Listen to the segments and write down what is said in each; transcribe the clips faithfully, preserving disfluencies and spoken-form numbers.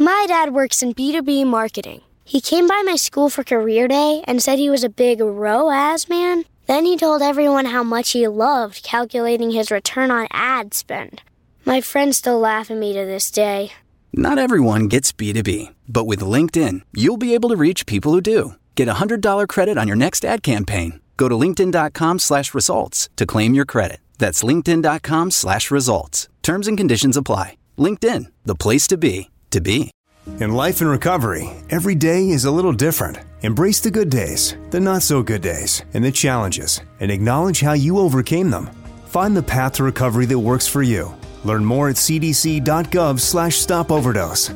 My dad works in B two B marketing. He came by my school for career day and said he was a big R O A S man. Then he told everyone how much he loved calculating his return on ad spend. My friends still laugh at me to this day. Not everyone gets B two B, but with LinkedIn, you'll be able to reach people who do. Get a one hundred dollars credit on your next ad campaign. Go to linkedin.com slash results to claim your credit. That's linkedin.com slash results. Terms and conditions apply. LinkedIn, the place to be, to be. In life and recovery, every day is a little different. Embrace the good days, the not so good days, and the challenges, and acknowledge how you overcame them. Find the path to recovery that works for you. Learn more at cdc.gov slash stop overdose.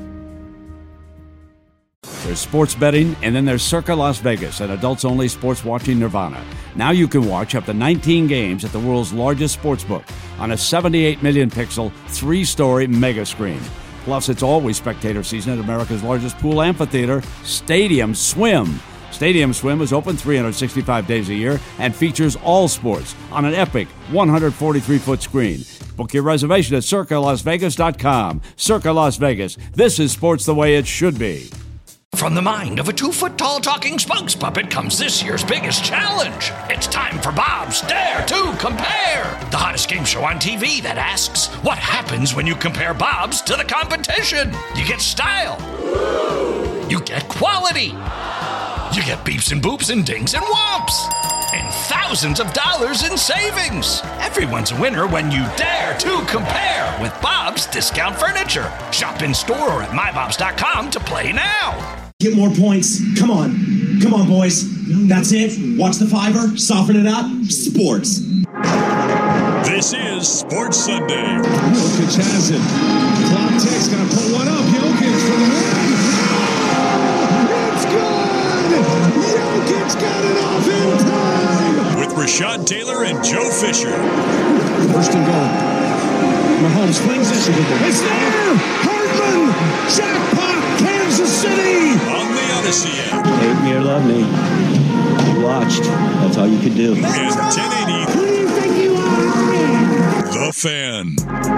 There's sports betting, and then there's Circa Las Vegas, an adults-only sports watching nirvana. Now you can watch up to nineteen games at the world's largest sportsbook on a seventy-eight million pixel, three-story mega screen. Plus, it's always spectator season at America's largest pool amphitheater, Stadium Swim. Stadium Swim is open three hundred sixty-five days a year and features all sports on an epic one hundred forty-three foot screen. Book your reservation at circa las vegas dot com. Circa Las Vegas. This is sports the way it should be. From the mind of a two-foot-tall talking spokes puppet comes this year's biggest challenge. It's time for Bob's Dare to Compare, the hottest game show on T V that asks, what happens when you compare Bob's to the competition? You get style. You get quality. You get beeps and boops and dings and whomps. And thousands of dollars in savings. Everyone's a winner when you dare to compare with Bob's Discount Furniture. Shop in store or at my bobs dot com to play now. Get more points. Come on. Come on, boys. That's it. Watch the fiver. Soften it up. Sports. This is Sports Sunday. Jokic has it. Clock ticks. Gonna put one up. Jokic for the win. It's good. Jokic got it off in time. With Rashad Taylor and Joe Fisher. First and goal. Mahomes flings it. It's there. Hartman. Jackpot. Kansas City. On the Odyssey app. Hate me or love me. You watched. That's all you could do. And ten eighty. Who do you think you are? The Fan.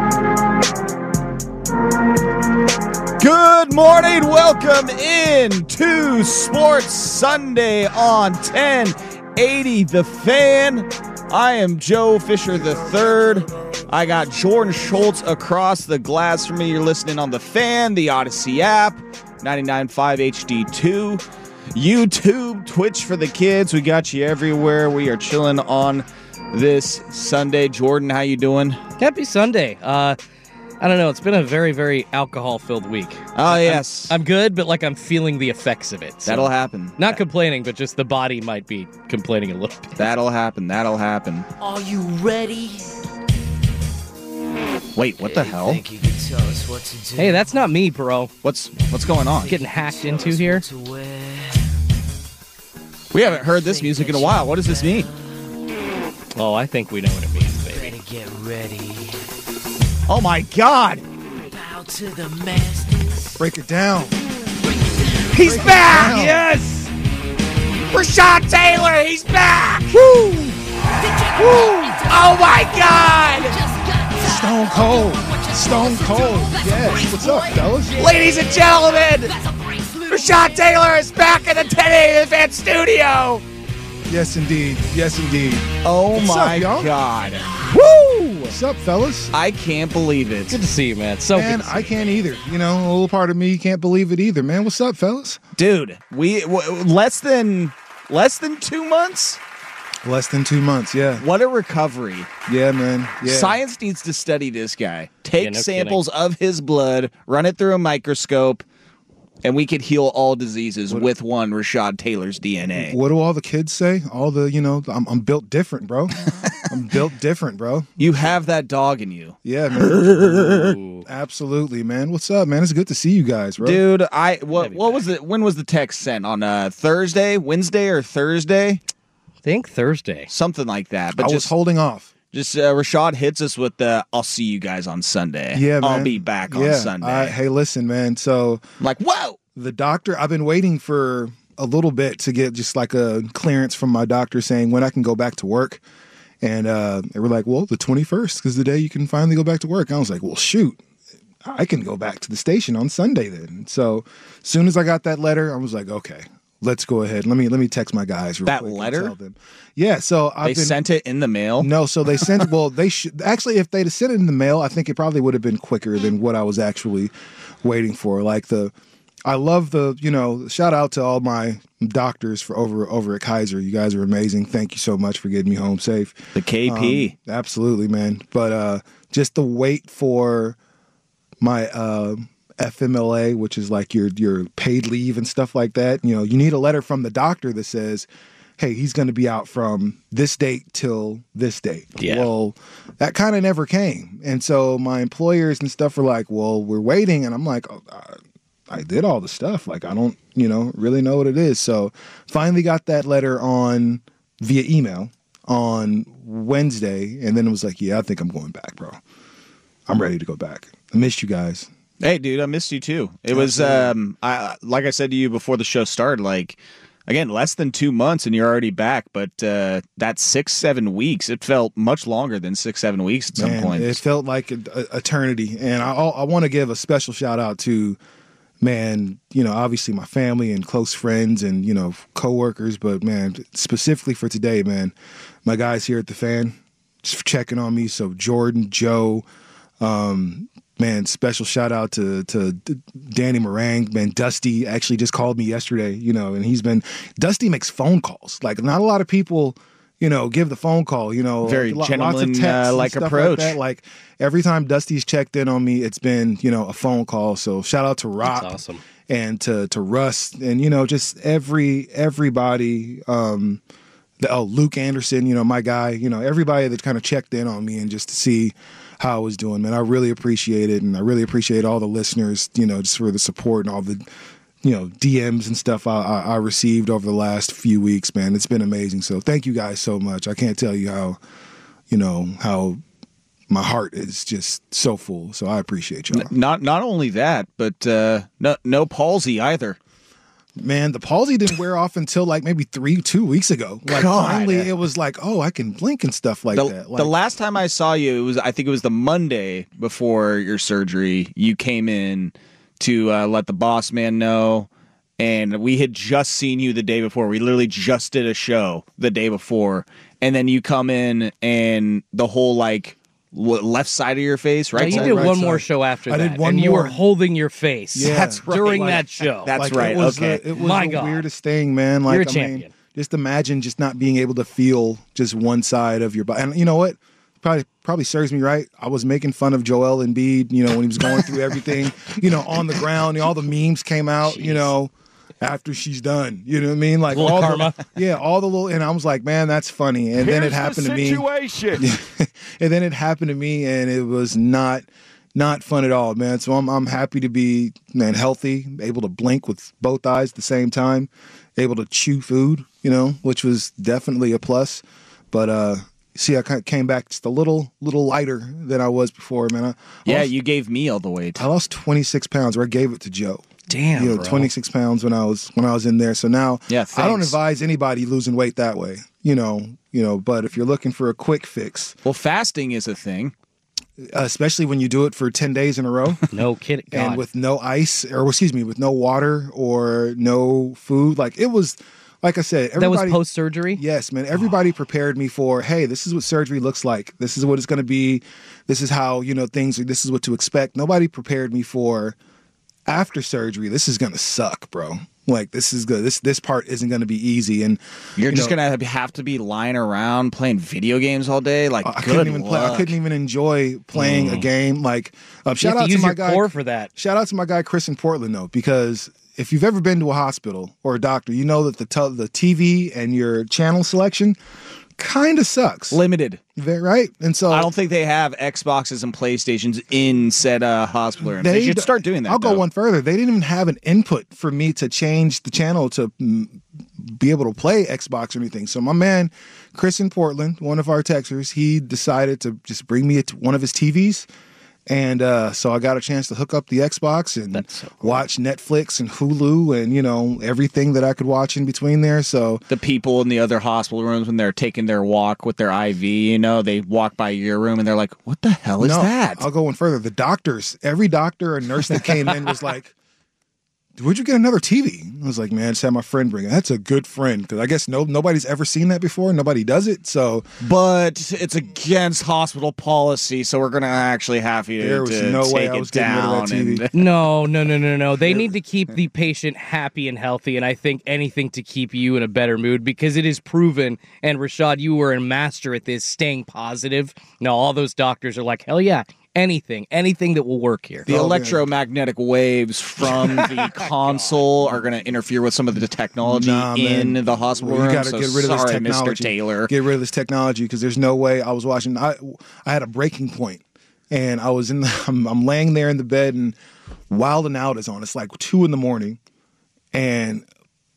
Good morning. Welcome in to Sports Sunday on ten eighty The Fan. I am Joe Fisher the third. I got Jordan Schultz across the glass from me. You're listening on The Fan, the Odyssey app, ninety-nine point five H D two, YouTube, Twitch for the kids. We got you everywhere. We are chilling on this Sunday. Jordan, how you doing? Happy Sunday. Uh, I don't know. It's been a very, very alcohol-filled week. Oh, yes. I'm, I'm good, but like I'm feeling the effects of it. So That'll happen. Not complaining, but just the body might be complaining a little bit. That'll happen. That'll happen. Are you ready? Wait, what the hell? Hey, that's not me, bro. What's what's going on? Getting hacked into here. We haven't heard this music in a while. What does this mean? Oh, I think we know what it means, baby. Get ready. Oh my God! Bow to the masters. Break it down. He's Break back! down. Yes! Rashad Taylor, he's back! Woo! Woo! Oh my God! Stone Cold. Stone Cold. Yes. What's up, fellas? Ladies and gentlemen, Rashad Taylor is back in the ten eighty The Fan studio! Yes, indeed. Yes, indeed. Oh What's my up, y'all? God. Woo! What's up, fellas? I can't believe it. Good to see you, man. So Man, good to see I can't either. You know, a little part of me can't believe it either, man. What's up, fellas? Dude, we w- less than less than two months? Less than two months, yeah. What a recovery. Yeah, man. Yeah. Science needs to study this guy. Take Yeah, no samples of his blood, run it through a microscope, and we could heal all diseases What- with one Rashad Taylor's D N A. What do all the kids say? All the, you know, I'm, I'm built different, bro. I'm built different, bro. You have that dog in you. Yeah, man. Absolutely, man. What's up, man? It's good to see you guys, bro. Dude, I what Maybe what back. was it? When was the text sent? On uh, Thursday, Wednesday, or Thursday? I think Thursday. Something like that. But I just was holding off. just uh, Rashad hits us with the "I'll see you guys on Sunday." Yeah, man. I'll be back on yeah. Sunday. I, hey, listen, man. So I'm like, whoa. the doctor, I've been waiting for a little bit to get just like a clearance from my doctor saying when I can go back to work. And uh, they were like, well, the twenty-first is the day you can finally go back to work. I was like, well, shoot. I can go back to the station on Sunday then. So as soon as I got that letter, I was like, okay, let's go ahead. Let me let me text my guys. Real That quick and letter? tell them. Yeah. So They I've been, sent it in the mail? No. So they sent. Well, they should actually. If they'd have sent it in the mail, I think it probably would have been quicker than what I was actually waiting for. Like the, I love the. You know, shout out to all my doctors for over over at Kaiser. You guys are amazing. Thank you so much for getting me home safe. The K P. Um, absolutely, man. But uh, just the wait for my uh, F M L A, which is like your your paid leave and stuff like that. You know, you need a letter from the doctor that says, hey, he's going to be out from this date till this date. Yeah. Well, that kind of never came. And so my employers and stuff were like, well, we're waiting. And I'm like, oh, I, I did all the stuff. Like, I don't, you know, really know what it is. So finally got that letter on via email on Wednesday. And then it was like, yeah, I think I'm going back, bro. I'm ready to go back. I missed you guys. Hey, dude, I missed you too. It was, um, I like I said to you before the show started, like, again, less than two months and you're already back. But uh, that six, seven weeks, it felt much longer than six, seven weeks at some Man, point. It felt like a, a, eternity. And I, I want to give a special shout out to, man, you know, obviously my family and close friends and, you know, coworkers. But, man, specifically for today, man, my guys here at the Fan just checking on me. So Jordan, Joe, um, man, special shout out to to Danny Morang. Man, Dusty actually just called me yesterday, you know, and he's been Dusty makes phone calls. Like not a lot of people, you know, give the phone call, you know, Very lots gentleman, of texts uh, and like stuff approach. Like, that. Like every time Dusty's checked in on me, it's been, you know, a phone call. So shout out to Rock. That's awesome. And to to Russ and, you know, just every everybody um the, oh, Luke Anderson, you know, my guy, you know, everybody that kind of checked in on me and just to see how I was doing, man. I really appreciate it. And I really appreciate all the listeners, you know, just for the support and all the, you know, D Ms and stuff I, I, I received over the last few weeks, man. It's been amazing. So thank you guys so much. I can't tell you how, you know, how my heart is just so full. So I appreciate y'all. Not not only that, but uh, no, no palsy either. Man, the palsy didn't wear off until like maybe three, two weeks ago. Like God. finally, it was like, oh, I can blink and stuff like the, that. Like, the last time I saw you, it was I think it was the Monday before your surgery. You came in to uh, let the boss man know, and we had just seen you the day before. We literally just did a show the day before, and then you come in and the whole like left side of your face, right? No, you side? did right one side. more show after I that, did one and you more. were holding your face. Yeah. That's right. during Like, that show. That's Like, right. It was, okay. the, it was My the God. weirdest thing, man. Like, You're a I champion. mean, just imagine just not being able to feel just one side of your body. And you know what? Probably probably serves me right. I was making fun of Joel Embiid, you know, when he was going through everything, you know, on the ground. All the memes came out, Jeez. you know, after she's done. You know what I mean? Like Little all karma. the yeah, all the little. And I was like, man, that's funny. And then it happened to me. And then it happened to me, and it was not not fun at all, man. So I'm I'm happy to be, man, healthy, able to blink with both eyes at the same time, able to chew food, you know, which was definitely a plus. But uh, see, I kind of came back just a little little lighter than I was before, man. I, I Yeah, lost, you gave me all the weight. I lost twenty-six pounds, or I gave it to Joe. Damn, You know, bro. twenty-six pounds when I was when I was in there. So now, Yeah, I don't thanks. advise anybody losing weight that way. You know, you know. But if you're looking for a quick fix, Well, fasting is a thing. uh, especially when you do it for ten days in a row. No kidding. God. And with no ice, or excuse me, with no water or no food. Like it was, like I said, that was everybody. post surgery. Yes, man. Everybody prepared me for, hey, this is what surgery looks like. This is what it's going to be. This is how, you know, things, this is what to expect. Nobody prepared me for after surgery. This is going to suck, bro. Like this is good. This this part isn't going to be easy. And You're you just know, gonna have to be lying around playing video games all day. Like, I good couldn't even play. I luck. couldn't even enjoy playing a game. Like, um, You shout have to out to use my your guy core for that. Shout out to my guy Chris in Portland though, because if you've ever been to a hospital or a doctor, you know that the t- the T V and your channel selection kind of sucks. Limited. Very- right? And so I don't think they have Xboxes and PlayStations in said uh, hospital rooms. They, should d- start doing that. I'll go though. one further. They didn't even have an input for me to change the channel to mm, be able to play Xbox or anything. So my man, Chris in Portland, one of our Texers, he decided to just bring me a t- one of his T Vs And uh, so I got a chance to hook up the Xbox and so cool. watch Netflix and Hulu and, you know, everything that I could watch in between there. So the people in the other hospital rooms, when they're taking their walk with their I V, you know, they walk by your room and they're like, what the hell is no, that? I'll go one further. The doctors, every doctor and nurse that came in was like, where'd you get another T V? I was like, man, just had my friend bring it. That's a good friend. Because I guess no nobody's ever seen that before. Nobody does it. So, But it's against hospital policy, so we're going to actually have you there was to no take way I it was getting rid down. of that T V. And, No, no, no, no, no. They need to keep the patient happy and healthy, and I think anything to keep you in a better mood because it is proven, and Rashad, you were a master at this, staying positive. No, all those doctors are like, hell yeah, anything, anything that will work here. The Oh, electromagnetic waves from the console are going to interfere with some of the technology Nah, in man. the hospital Well, room. you got to so get rid of this sorry, technology. Mister Taylor. Get rid of this technology because there's no way. I was watching. I I had a breaking point, and I was in. The, I'm, I'm laying there in the bed, and Wild and Out is on. It's like two in the morning, and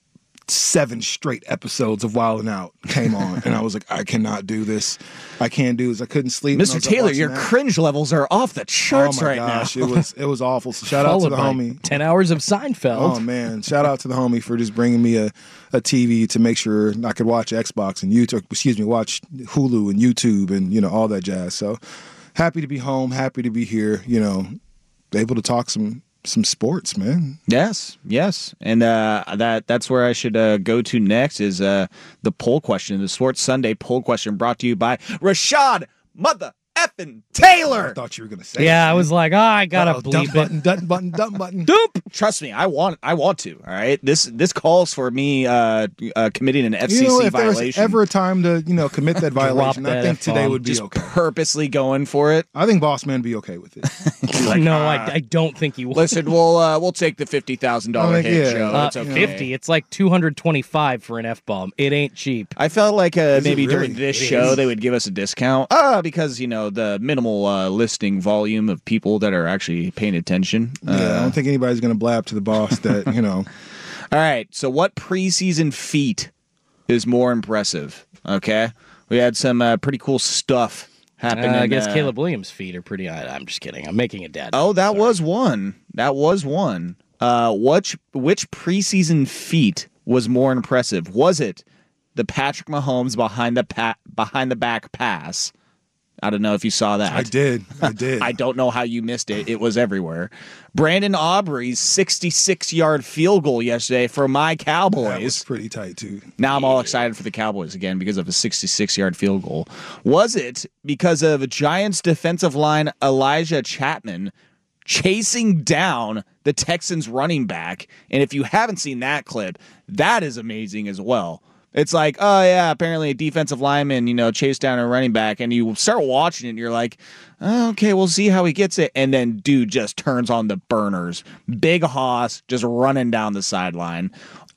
seven straight episodes of Wild and Out came on, and I was like, I cannot do this. I can't do this. I couldn't sleep. Mister and I was, like, Taylor, watching your that. cringe levels are off the charts oh my right gosh, now. it was it was awful. So shout out to Followed the by homie. ten hours of Seinfeld. Oh man, shout out to the homie for just bringing me a, a T V to make sure I could watch Xbox and YouTube. Excuse me, watch Hulu and YouTube and you know all that jazz. So happy to be home. Happy to be here. You know, able to talk some some sports, man. Yes, yes, and uh, that that's where I should uh, go to next is uh, the poll question, the Sports Sunday poll question, brought to you by Rashad Mother effing Taylor. I thought you were gonna say. Yeah, it, I was like, oh, I gotta Uh-oh, bleep dump it. button, dump button, dump button. Doop. Trust me, I want I want to. All right, this this calls for me uh, uh, committing an F C C You know, if there was violation. ever a time to you know commit that violation, I that think today F-bomb. would be Just okay. purposely going for it. I think Boss Man be okay with it. Like, no, ah. I, I don't think he will. Listen, we'll uh, we'll take the fifty thousand dollar I think, hit, yeah. Joe. Uh, It's okay. fifty. It's like two hundred twenty-five for an F bomb. It ain't cheap. I felt like uh, it maybe really? during this It show is. they would give us a discount. Ah, because you know the minimal uh, listing volume of people that are actually paying attention. yeah, I Uh, don't think anybody's gonna blab to the boss that you know. all right. So, what preseason feat is more impressive? Okay, we had some uh, pretty cool stuff Uh, happen. I in, guess uh, Caleb Williams' feet are pretty. I, I'm just kidding. I'm making a dad. Oh, that was one. That was one. Uh, which which preseason feat was more impressive? Was it the Patrick Mahomes behind the pa- behind the back pass? I don't know if you saw that. I did. I did. I don't know how you missed it. It was everywhere. Brandon Aubrey's sixty-six yard field goal yesterday for my That was Cowboys. pretty tight too. Now I'm all excited for the Cowboys again because of a sixty-six yard field goal. Was it because of Giants defensive line Elijah Chapman chasing down the Texans running back? And if you haven't seen that clip, that is amazing as well. It's like, oh yeah, apparently a defensive lineman, you know, chased down a running back, and you start watching it and you're like, oh, okay, we'll see how he gets it. And then dude just turns on the burners. Big Hoss just running down the sideline.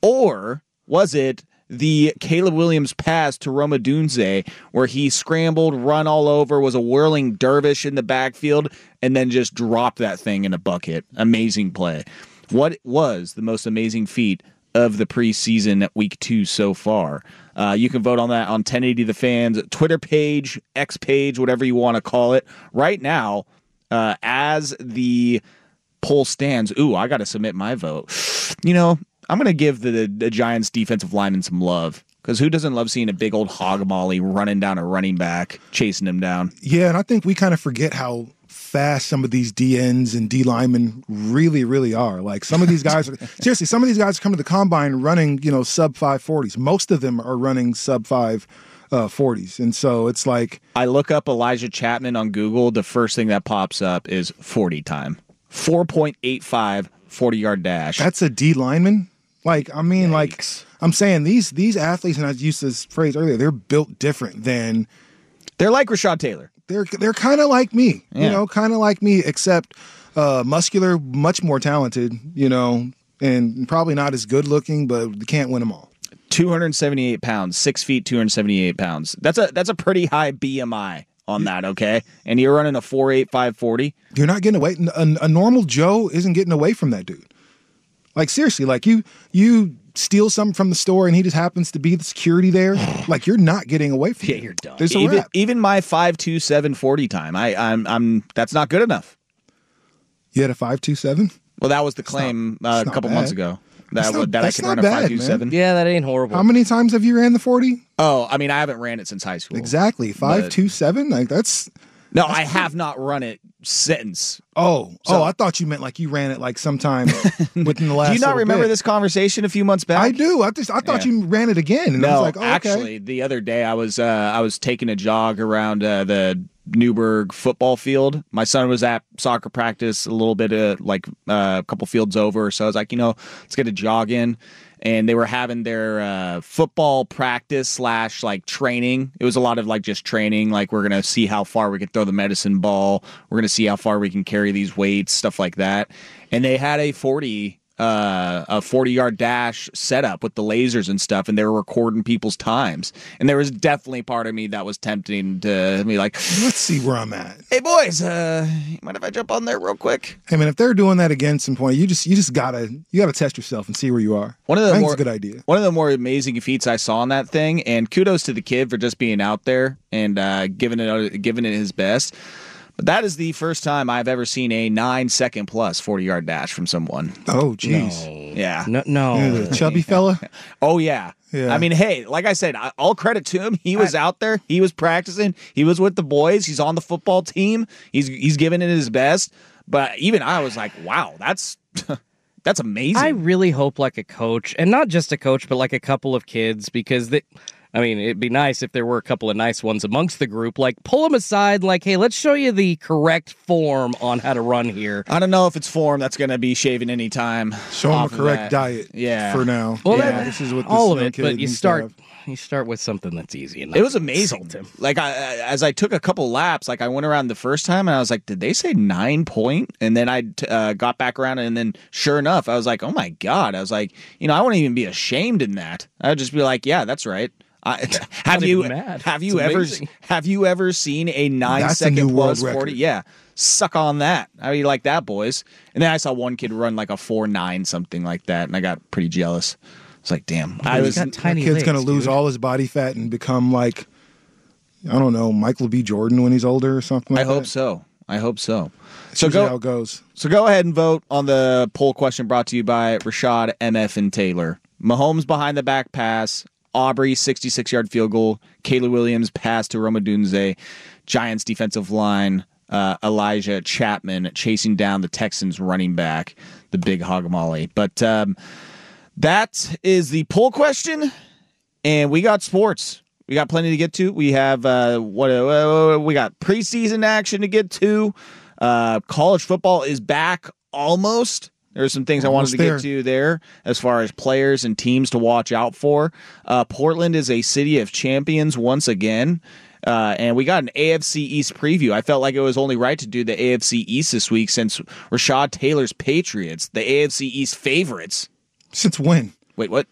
Or was it the Caleb Williams pass to Roma Dunze where he scrambled, run all over, was a whirling dervish in the backfield, and then just dropped that thing in a bucket? Amazing play. What was the most amazing feat of the preseason week two so far? Uh, you can vote on that on ten eighty The Fans Twitter page, X page, whatever you want to call it. Right now, uh, as the poll stands, ooh, I got to submit my vote. You know, I'm going to give the, the Giants defensive lineman some love, because who doesn't love seeing a big old hog molly running down a running back, chasing him down? Yeah, and I think we kind of forget how fast some of these D Ns and D linemen really, really are. Like some of these guys are seriously, some of these guys come to the combine running, you know, sub five forties. Most of them are running sub five uh, forties. And so it's like I look up Elijah Chapman on Google, the first thing that pops up is forty time. four point eight five forty yard dash. That's a D lineman. Like, I mean, Yikes. like I'm saying these these athletes, and I used this phrase earlier, they're built different than They're like Rashad Taylor. They're they're kind of like me, Yeah. you know, kind of like me, except uh, muscular, much more talented, you know, and probably not as good looking, but you can't win them all. two hundred seventy-eight pounds, six feet, two hundred seventy-eight pounds. That's a that's a pretty high B M I on that, okay? And you're running a four eight five forty. You're not getting away. A, a normal Joe isn't getting away from that dude. Like seriously, like you you steal something from the store and he just happens to be the security there. Like you're not getting away from Yeah, him. you're done. There's a Even wrap. even my five two seven forty time, I I'm I'm that's not good enough. You had a five two seven? Well, that was the claim uh, a couple months ago. That, That's not- that I that's can not run a bad, five two seven. Yeah, that ain't horrible. How many times have you ran the forty? Oh, I mean, I haven't ran it since high school. Exactly. five two seven? Like, that's... No, I have not run it since. Oh, So- oh, I thought you meant like you ran it like sometime within the last Do you not little remember bit. this conversation a few months back? I do. I just I thought Yeah. you ran it again. And I no, was like, oh, okay. actually, the other day I was uh, I was taking a jog around uh, the Newburgh football field. My son was at soccer practice a little bit, uh, like uh, a couple fields over. So I was like, you know, let's get a jog in. And they were having their uh, football practice slash like training. It was a lot of like just training. Like, we're going to see how far we can throw the medicine ball. We're going to see how far we can carry these weights, stuff like that. And they had a forty uh, a forty yard dash setup with the lasers and stuff, and they were recording people's times. And there was definitely part of me that was tempting to be like, let's see where I'm at. Hey boys, uh, you mind if I jump on there real quick? Hey man, if they're doing that again at some point, you just you just gotta you gotta test yourself and see where you are. One of the I think more it's a good idea. One of the more amazing feats I saw on that thing, and kudos to the kid for just being out there and uh, giving it giving it his best. But that is the first time I've ever seen a nine second plus forty yard dash from someone. Oh, jeez. Yeah. No, no. Yeah, the chubby fella. Oh yeah. Yeah. I mean, hey, like I said, I- all credit to him. He was out there. He was practicing. He was with the boys. He's on the football team. He's he's giving it his best. But even I was like, wow, that's that's amazing. I really hope like a coach, and not just a coach, but like a couple of kids, because they, I mean, it'd be nice if there were a couple of nice ones amongst the group. Like, pull them aside, like, hey, let's show you the correct form on how to run here. I don't know if it's form that's going to be shaving any time. Show them a off of correct that. diet. Yeah. For now. Well, yeah, that- this is what this all of young it, kid but you needs to start have. you start with something that's easy. And It was amazing. insult him. Like, I, as I took a couple laps, like I went around the first time and I was like, did they say nine point? And then I uh, got back around, and then sure enough, I was like, oh my God. I was like, you know, I wouldn't even be ashamed in that. I would just be like, yeah, that's right. I, have Not you even mad. have you It's ever amazing. have you ever seen a nine That's a second new world plus record. forty? Yeah, suck on that. How do you like that, boys? And then I saw one kid run like a four nine something like that, and I got pretty jealous. It's like, damn, I He's was got That tiny kid's legs, gonna lose dude. all his body fat and become like, I don't know, Michael B. Jordan when he's older or something. Like I hope that. so. I hope so. That's So usually go how it goes. So go ahead and vote on the poll question brought to you by Rashad, M F, and Taylor. Mahomes behind the back pass. Aubrey, sixty-six yard field goal. Kayla Williams pass to Roma Dunze. Giants defensive line. Uh, Elijah Chapman chasing down the Texans running back, the big hog molly. But um, that is the poll question, and we got sports. We got plenty to get to. We have uh, what uh, we got preseason action to get to. Uh, college football is back almost. There are some things Almost I wanted to there. get to there as far as players and teams to watch out for. Uh, Portland is a city of champions once again. Uh, and we got an A F C East preview. I felt like it was only right to do the A F C East this week since Rashad Taylor's Patriots, the A F C East favorites. Since when? Wait, what?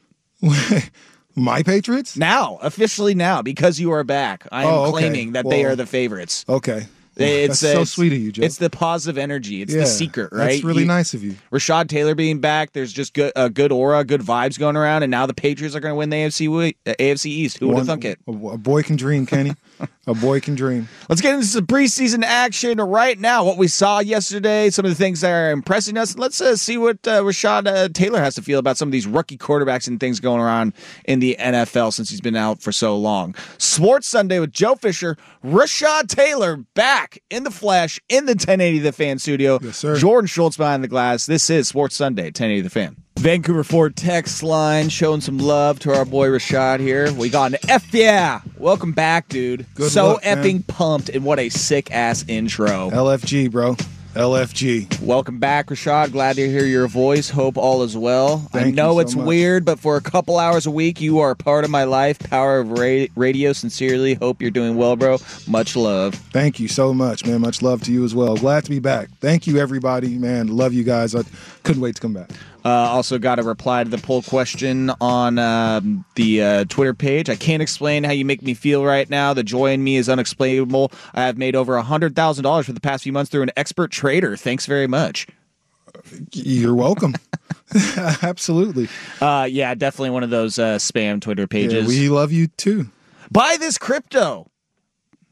My Patriots? Now, officially now, because you are back, I am Oh, okay. claiming that they Well, are the favorites. Okay. It's, That's so it's- sweet of you, Joe. It's the positive energy. It's Yeah, the secret, right? That's really You- nice of you. Rashad Taylor being back, there's just good, a good aura, good vibes going around, and now the Patriots are going to win the A F C we- uh, A F C East. Who would have One- thunk it? A, a boy can dream, Kenny. A boy can dream. Let's get into some preseason action right now. What we saw yesterday, some of the things that are impressing us. Let's uh, see what uh, Rashad uh, Taylor has to feel about some of these rookie quarterbacks and things going around in the N F L since he's been out for so long. Sports Sunday with Joe Fisher, Rashad Taylor back in the flesh in the ten eighty The Fan studio. Yes, sir. Jordan Schultz behind the glass. This is Sports Sunday, ten eighty The Fan. Vancouver Ford text line showing some love to our boy Rashad here. We got an F yeah. Welcome back, dude. Good so luck, man. effing pumped, and what a sick ass intro. L F G, bro. L F G. Welcome back, Rashad. Glad to hear your voice. Hope all is well. Thank I you know so it's much. weird, but for a couple hours a week, you are a part of my life. Power of ra- radio. Sincerely, hope you're doing well, bro. Much love. Thank you so much, man. Much love to you as well. Glad to be back. Thank you, everybody, man. Love you guys. I couldn't wait to come back. Uh, also got a reply to the poll question on um, the uh, Twitter page. I can't explain how you make me feel right now. The joy in me is unexplainable. I have made over one hundred thousand dollars for the past few months through an expert trader. Thanks very much. You're welcome. Absolutely. Uh, yeah, definitely one of those uh, spam Twitter Yeah, pages. we love you too. Buy this crypto.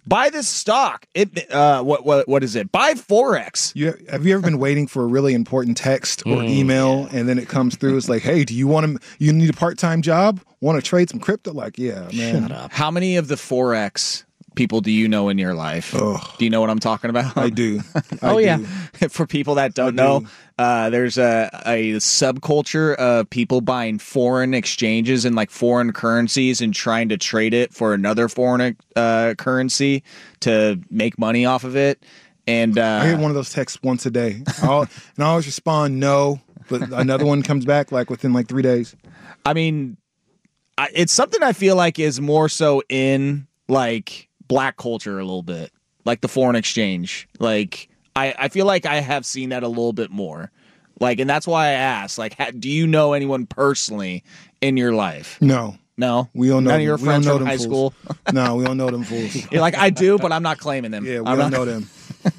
Buy this stock. It uh, what what what is it? Buy Forex. You, have you ever been waiting for a really important text or mm, email, yeah. and then it comes through? It's like, hey, do you want to? You need a part time job? Want to trade some crypto? Like, yeah, man. Shut up. How many of the Forex people do you know in your life? Ugh. Do you know what I'm talking about? I do. I oh do. yeah. For people that don't I know, do. uh, there's a, a subculture of people buying foreign exchanges and like foreign currencies and trying to trade it for another foreign uh, currency to make money off of it. And uh, I get one of those texts once a day, I'll, and I always respond no, but another one comes back like within like three days. I mean, I, it's something I feel like is more so in like black culture a little bit, like the foreign exchange. Like I, I feel like I have seen that a little bit more. Like, and that's why I asked, like, ha, do you know anyone personally in your life? No. No? We don't know None them. of your we friends don't know from them high fools. school? No, we don't know them fools. You're like, I do, but I'm not claiming them. Yeah, we I'm don't not... know them.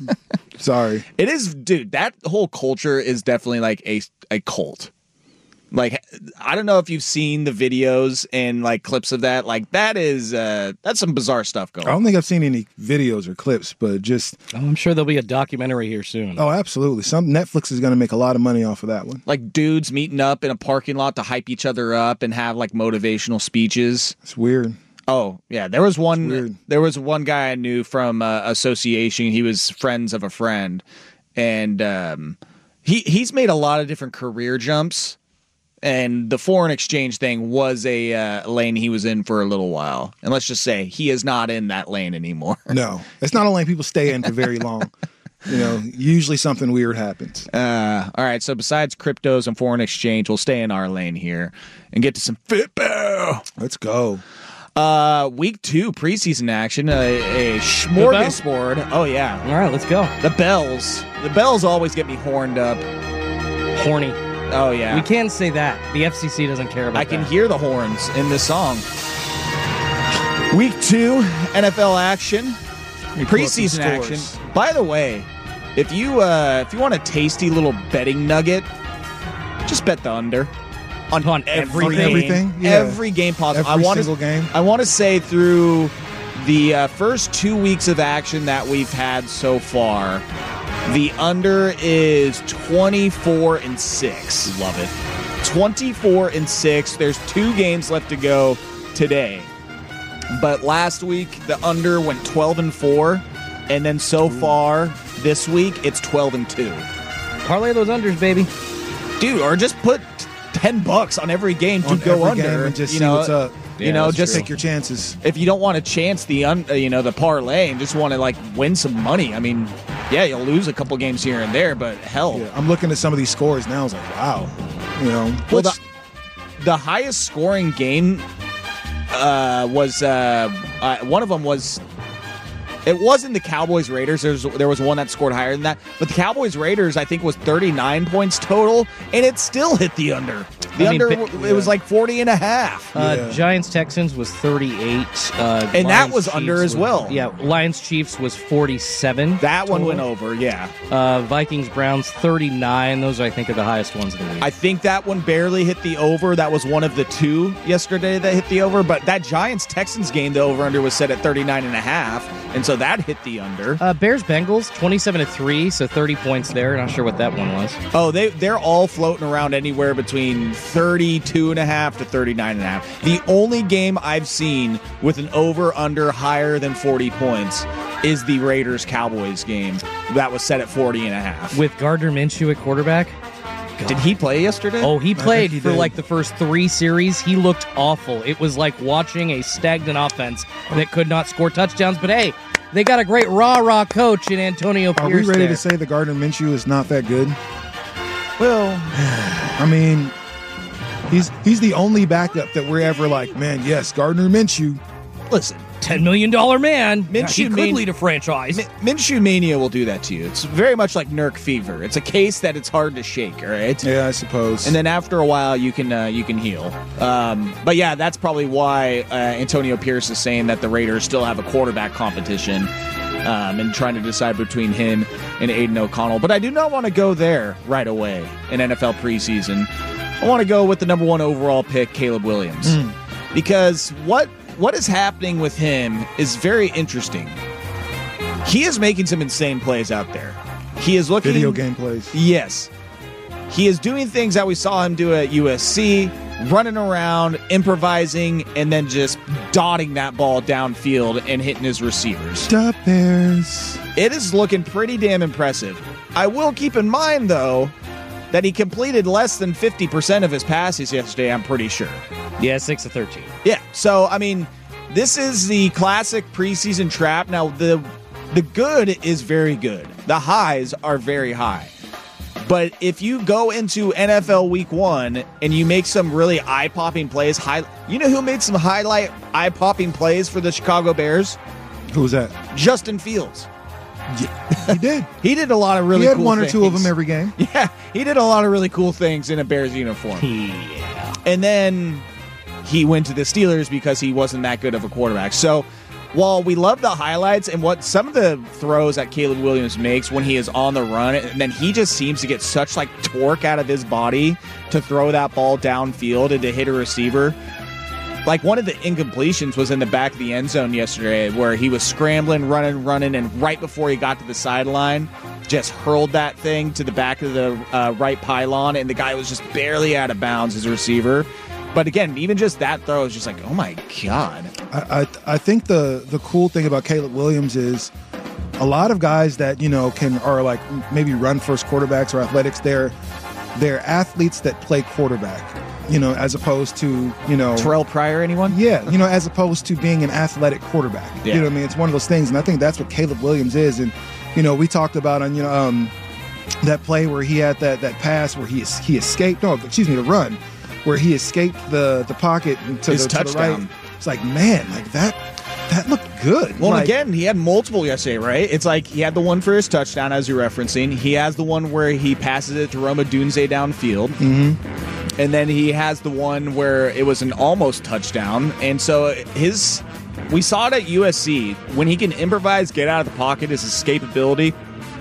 Sorry. It is, dude, that whole culture is definitely like a, a cult. Like, I don't know if you've seen the videos and like clips of that. Like, that is uh, that's some bizarre stuff going on. I don't think I've seen any videos or clips, but just oh, I'm sure there'll be a documentary here soon. Oh, absolutely. Some Netflix is going to make a lot of money off of that one. Like dudes meeting up in a parking lot to hype each other up and have like motivational speeches. It's weird. Oh yeah, there was one. There was one guy I knew from uh, association. He was friends of a friend, and um, he he's made a lot of different career jumps. And the foreign exchange thing was a uh, lane he was in for a little while. And let's just say he is not in that lane anymore. No, it's not a lane people stay in for very long. You know, usually something weird happens. Uh, all right, so besides cryptos and foreign exchange, we'll stay in our lane here and get to some football. Let's go. Uh, week two preseason action, a, a smorgasbord. Oh, yeah. All right, let's go. The bells. The bells always get me horned up. Horny. Oh, yeah. We can say that. The F C C doesn't care about that. I can hear the horns in this song. Week two, N F L action. Preseason action. By the way, if you uh, if you want a tasty little betting nugget, just bet the under. On, on every everything? game. Everything? Yeah. Every game possible. Every I wanna, single game? I want to say through the uh, first two weeks of action that we've had so far, the under is twenty-four and six. Love it. twenty-four and six. There's two games left to go today. But last week, the under went twelve and four. And then so Ooh. far, this week, it's twelve and two. Parlay those unders, baby. Dude, or just put ten bucks on every game to on go every under. Game and just you see know, what's up. You yeah, know, just take your chances. If you don't want to chance the un, uh, you know the parlay and just want to like win some money, I mean, yeah, you'll lose a couple games here and there, but hell, yeah, I'm looking at some of these scores now. I was like, wow, you know, well, the, the highest scoring game uh, was uh, uh, one of them was. It wasn't the Cowboys Raiders. There's there was one that scored higher than that, but the Cowboys Raiders I think was thirty-nine points total, and it still hit the under. The I mean, under but, it was like forty and a half. Uh, yeah. Giants Texans was thirty-eight, uh, and Lions, that was Chiefs under as was, well. Yeah, Lions Chiefs was forty-seven. That total. one went over. Yeah. Uh, Vikings Browns thirty-nine. Those I think are the highest ones of the week. I think that one barely hit the over. That was one of the two yesterday that hit the over. But that Giants Texans game, the over under was set at thirty-nine and a half, and so that hit the under. Uh, Bears Bengals twenty-seven to three, so thirty points there. Not sure what that one was. Oh, they they're all floating around anywhere between thirty-two and a half to thirty-nine and a half. The only game I've seen with an over under higher than forty points is the Raiders Cowboys game. That was set at forty and a half. With Gardner Minshew at quarterback. God. Did he play yesterday? Oh, he played he for did. like the first three series. He looked awful. It was like watching a stagnant offense that could not score touchdowns. But hey, they got a great rah-rah coach in Antonio Pierce. Are we ready there. to say that Gardner Minshew is not that good? Well, I mean, he's he's the only backup that we're ever like, man, yes, Gardner Minshew. listen. ten million dollars man. Minshew he could Man- lead a franchise. Min- Minshew Mania will do that to you. It's very much like Nurk fever. It's a case that it's hard to shake, all right? Yeah, I suppose. And then after a while, you can uh, you can heal. Um, but yeah, that's probably why uh, Antonio Pierce is saying that the Raiders still have a quarterback competition um, and trying to decide between him and Aiden O'Connell. But I do not want to go there right away in N F L preseason. I want to go with the number one overall pick, Caleb Williams. Mm. Because what what is happening with him is very interesting. He is making some insane plays out there. He is looking video game plays. Yes. He is doing things that we saw him do at U S C, running around, improvising, and then just dotting that ball downfield and hitting his receivers. The Bears. It is looking pretty damn impressive. I will keep in mind, though, that he completed less than fifty percent of his passes yesterday, I'm pretty sure. Yeah, six of thirteen. Yeah, so, I mean, this is the classic preseason trap. Now, the the good is very good. The highs are very high. But if you go into N F L Week One and you make some really eye-popping plays, high, you know who made some highlight eye-popping plays for the Chicago Bears? Who was that? Justin Fields. Yeah, he did. He did a lot of really. He had cool one things. or two of them every game. Yeah, he did a lot of really cool things in a Bears uniform. Yeah. And then he went to the Steelers because he wasn't that good of a quarterback. So while we love the highlights and what some of the throws that Caleb Williams makes when he is on the run, and then he just seems to get such like torque out of his body to throw that ball downfield and to hit a receiver. Like one of the incompletions was in the back of the end zone yesterday where he was scrambling, running, running, and right before he got to the sideline, just hurled that thing to the back of the uh, right pylon, and the guy was just barely out of bounds as a receiver. But again, even just that throw is just like, oh my God. I, I I think the the cool thing about Caleb Williams is a lot of guys that, you know, can are like maybe run first quarterbacks or athletics, they're they're athletes that play quarterback. You know, as opposed to, you know... Terrell Pryor, anyone? Yeah, you know, as opposed to being an athletic quarterback. Yeah. You know what I mean? It's one of those things, and I think that's what Caleb Williams is. And, you know, we talked about on, you know, um, that play where he had that that pass where he he escaped, no, excuse me, the run, where he escaped the, the pocket to, His the, to the touchdown. right. It's like, man, like that... That looked good. Well, like, again, he had multiple yesterday, right? It's like he had the one for his touchdown, as you're referencing. He has the one where he passes it to Rome Odunze downfield. Mm-hmm. And then he has the one where it was an almost touchdown. And so his, we saw it at U S C. When he can improvise, get out of the pocket, his escapability.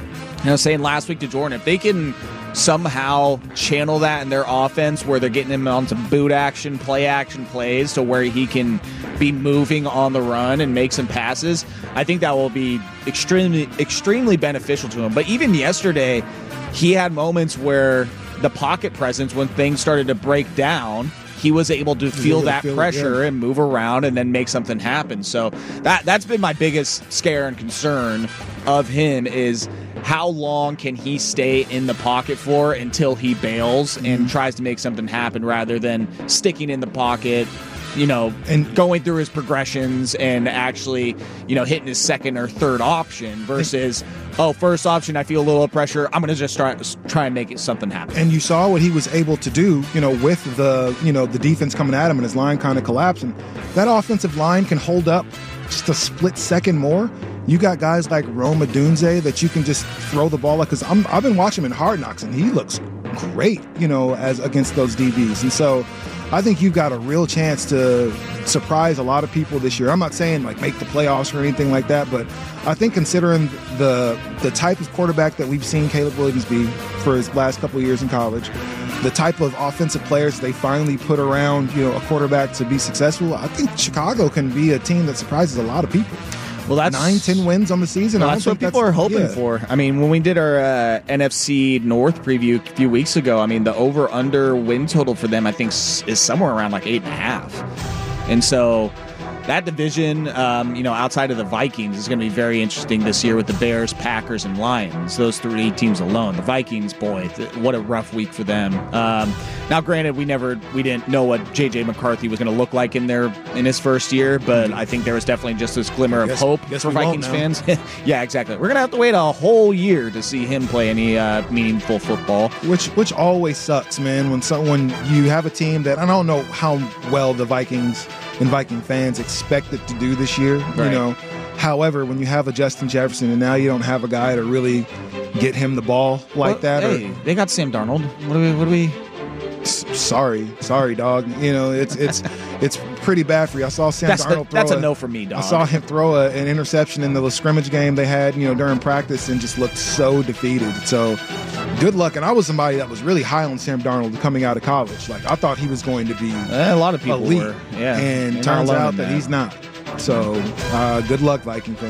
I was saying last week to Jordan, if they can somehow channel that in their offense where they're getting him onto boot action, play action plays to where he can be moving on the run and make some passes, I think that will be extremely, extremely beneficial to him. But even yesterday, he had moments where the pocket presence, when things started to break down, he was able to feel that feel it, pressure yeah. and move around and then make something happen. So that, that's been my biggest scare and concern of him is how long can he stay in the pocket for until he bails and Mm-hmm. tries to make something happen rather than sticking in the pocket, you know, And- going through his progressions and actually, you know, hitting his second or third option versus, oh, first option, I feel a little pressure. I'm going to just try, try and make it something happen. And you saw what he was able to do, you know, with the, you know, the defense coming at him and his line kind of collapsing. That offensive line can hold up just a split second more. You got guys like Rome Odunze that you can just throw the ball at, because I've been watching him in Hard Knocks and he looks great, you know, as against those D Bs. And so I think you've got a real chance to surprise a lot of people this year. I'm not saying like make the playoffs or anything like that, but I think considering the the type of quarterback that we've seen Caleb Williams be for his last couple of years in college, the type of offensive players they finally put around, you know, a quarterback to be successful, I think Chicago can be a team that surprises a lot of people. Well, that's Nine, ten wins on the season. Well, I that's don't what think people that's- are hoping yeah. for. I mean, when we did our uh, N F C North preview a few weeks ago, I mean, the over-under win total for them, I think, s- is somewhere around like eight and a half. And so that division, um, you know, outside of the Vikings, is going to be very interesting this year with the Bears, Packers, and Lions. Those three teams alone. The Vikings, boy, th- what a rough week for them. Um, now, granted, we never, we didn't know what J J McCarthy was going to look like in their in his first year, but I think there was definitely just this glimmer of Guess- hope guess for we won't Vikings now. fans. Yeah, exactly. We're gonna have to wait a whole year to see him play any uh, meaningful football. Which which always sucks, man, when someone you have a team that I don't know how well the Vikings and Viking fans expect it to do this year, you Right. know. However, when you have a Justin Jefferson and now you don't have a guy to really get him the ball like Well, that, Hey, or, they got Sam Darnold. What do we? What do we? s- sorry, sorry, dog. You know, it's it's it's pretty bad for you. I saw Sam That's, Darnold a, throw that's a no for me, dog. I saw him throw a, an interception in the little scrimmage game they had, you know, during practice, and just looked so defeated. So, good luck. And I was somebody that was really high on Sam Darnold coming out of college. Like I thought he was going to be Eh, a lot of people elite, were. Yeah, and You're not turns alone out in that, he's not. So, uh, good luck, Viking fans.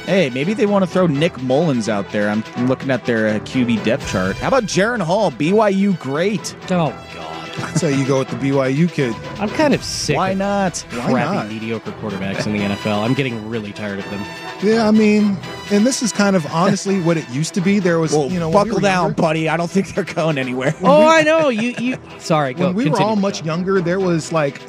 Hey, maybe they want to throw Nick Mullins out there. I'm looking at their uh, Q B depth chart. How about Jaron Hall, B Y U great? Oh, God. I'd say you go with the B Y U kid. I'm kind of sick Why of not? crappy, Why not? mediocre quarterbacks in the N F L. I'm getting really tired of them. Yeah, I mean, and this is kind of honestly what it used to be. There was, Well, you know, when buckle we were down, younger- buddy. I don't think they're going anywhere. Oh, I know. You, you. Sorry, go. when we were continue, all much John. younger, there was like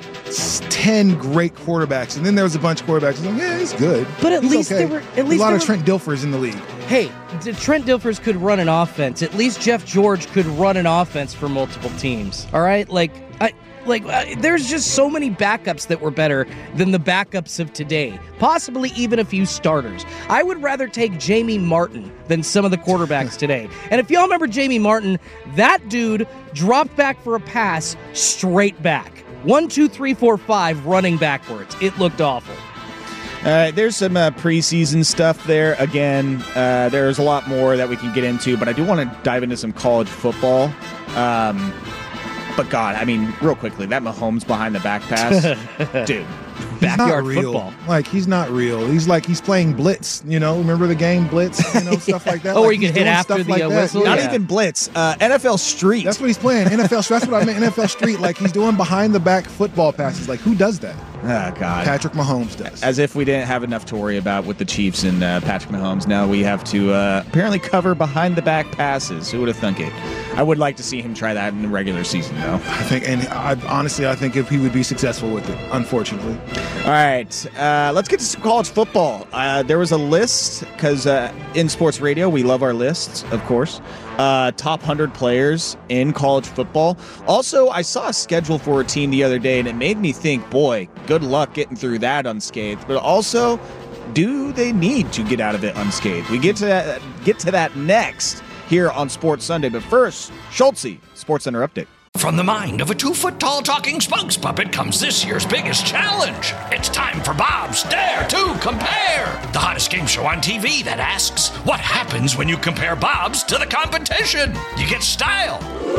s- ten great quarterbacks, and then there was a bunch of quarterbacks. Like, yeah, he's good, But at He's least okay. they were- at There's least a lot they of were- Trent Dilfers in the league. Hey, d- Trent Dilfers could run an offense. At least Jeff George could run an offense for multiple teams. All right, like I. Like, uh, there's just so many backups that were better than the backups of today. Possibly even a few starters. I would rather take Jamie Martin than some of the quarterbacks today. And if y'all remember Jamie Martin, that dude dropped back for a pass straight back. One, two, three, four, five, running backwards. It looked awful. All right, there's some uh, preseason stuff there. Again, uh, there's a lot more that we can get into, but I do want to dive into some college football. Um, but God, I mean, real quickly, that Mahomes behind the back pass, dude. He's not real. football. Like, he's not real. He's like he's playing Blitz. You know, remember the game Blitz? You know, stuff like that. Oh, like where you he's can hit doing after stuff the, like uh, that. whistle? Not Yeah. even blitz. Uh, N F L Street. That's what he's playing. N F L. That's what I meant. N F L Street. Like he's doing behind the back football passes. Like who does that? Oh, God. Patrick Mahomes does. As if we didn't have enough to worry about with the Chiefs and uh, Patrick Mahomes. Now we have to uh, apparently cover behind the back passes. Who would have thunk it? I would like to see him try that in the regular season, though. I think, and I, honestly, I think if he would be successful with it, unfortunately. All right, uh, let's get to some college football. Uh, there was a list, because uh, in sports radio, we love our lists, of course. Uh, top one hundred players in college football. Also, I saw a schedule for a team the other day, and it made me think, boy, good luck getting through that unscathed. But also, do they need to get out of it unscathed? We get to that, get to that next here on Sports Sunday. But first, Schultze, Sports Center Update. From the mind of a two-foot-tall talking spokes puppet comes this year's biggest challenge. It's time for Bob's Dare to Compare, the hottest game show on T V that asks, what happens when you compare Bob's to the competition? You get style.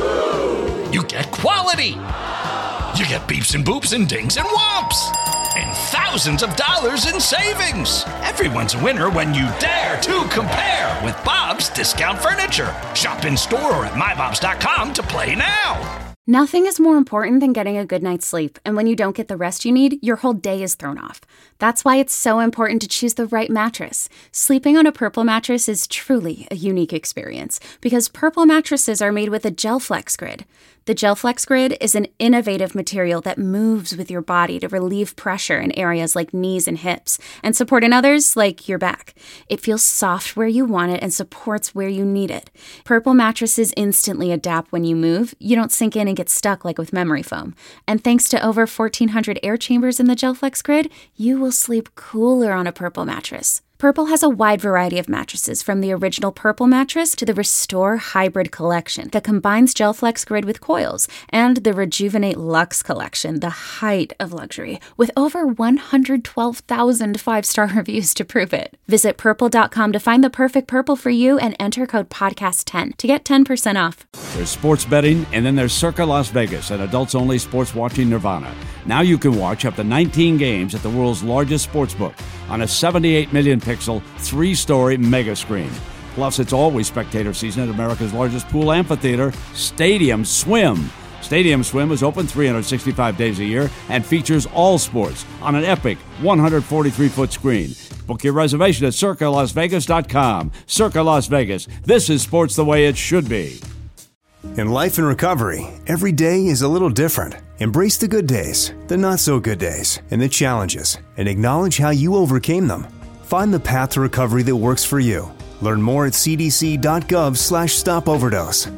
You get quality. You get beeps and boops and dings and whomps. And thousands of dollars in savings. Everyone's a winner when you dare to compare with Bob's Discount Furniture. Shop in store or at my bobs dot com to play now. Nothing is more important than getting a good night's sleep, and when you don't get the rest you need, your whole day is thrown off. That's why it's so important to choose the right mattress. Sleeping on a Purple mattress is truly a unique experience, because Purple mattresses are made with a GelFlex Grid. The GelFlex Grid is an innovative material that moves with your body to relieve pressure in areas like knees and hips, and support in others like your back. It feels soft where you want it and supports where you need it. Purple mattresses instantly adapt when you move. You don't sink in and get stuck like with memory foam. And thanks to over fourteen hundred air chambers in the GelFlex Grid, you will sleep cooler on a Purple mattress. Purple has a wide variety of mattresses, from the original Purple mattress to the Restore Hybrid collection that combines GelFlex Grid with coils, and the Rejuvenate Luxe collection, the height of luxury, with over one hundred twelve thousand five-star reviews to prove it. Visit purple dot com to find the perfect Purple for you and enter code podcast ten to get ten percent off. There's sports betting, and then there's Circa Las Vegas, an adults-only sports watching nirvana. Now you can watch up to nineteen games at the world's largest sportsbook on a seventy-eight million pixel, three-story mega screen. Plus, it's always spectator season at America's largest pool amphitheater, Stadium Swim. Stadium Swim is open three hundred sixty-five days a year and features all sports on an epic one hundred forty-three foot screen. Book your reservation at circa las vegas dot com. Circa Las Vegas. This is sports the way it should be. In life and recovery, every day is a little different. Embrace the good days, the not so good days, and the challenges, and acknowledge how you overcame them. Find the path to recovery that works for you. Learn more at c d c dot gov slash stop overdose.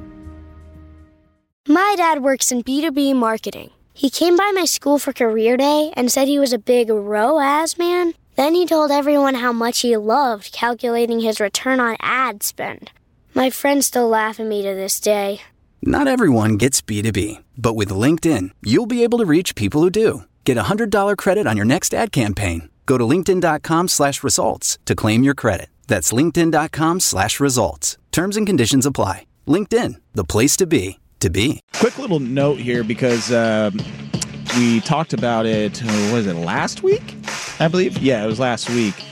My dad works in B two B marketing. He came by my school for career day and said he was a big R O A S man. Then he told everyone how much he loved calculating his return on ad spend. My friends still laugh at me to this day. Not everyone gets B two B, but with LinkedIn, you'll be able to reach people who do. Get a one hundred dollars credit on your next ad campaign. Go to linkedin dot com slash results to claim your credit. That's linkedin dot com slash results. Terms and conditions apply. LinkedIn, the place to be, to be. Quick little note here, because uh, we talked about it, uh, was it last week? I believe? Yeah, it was last week.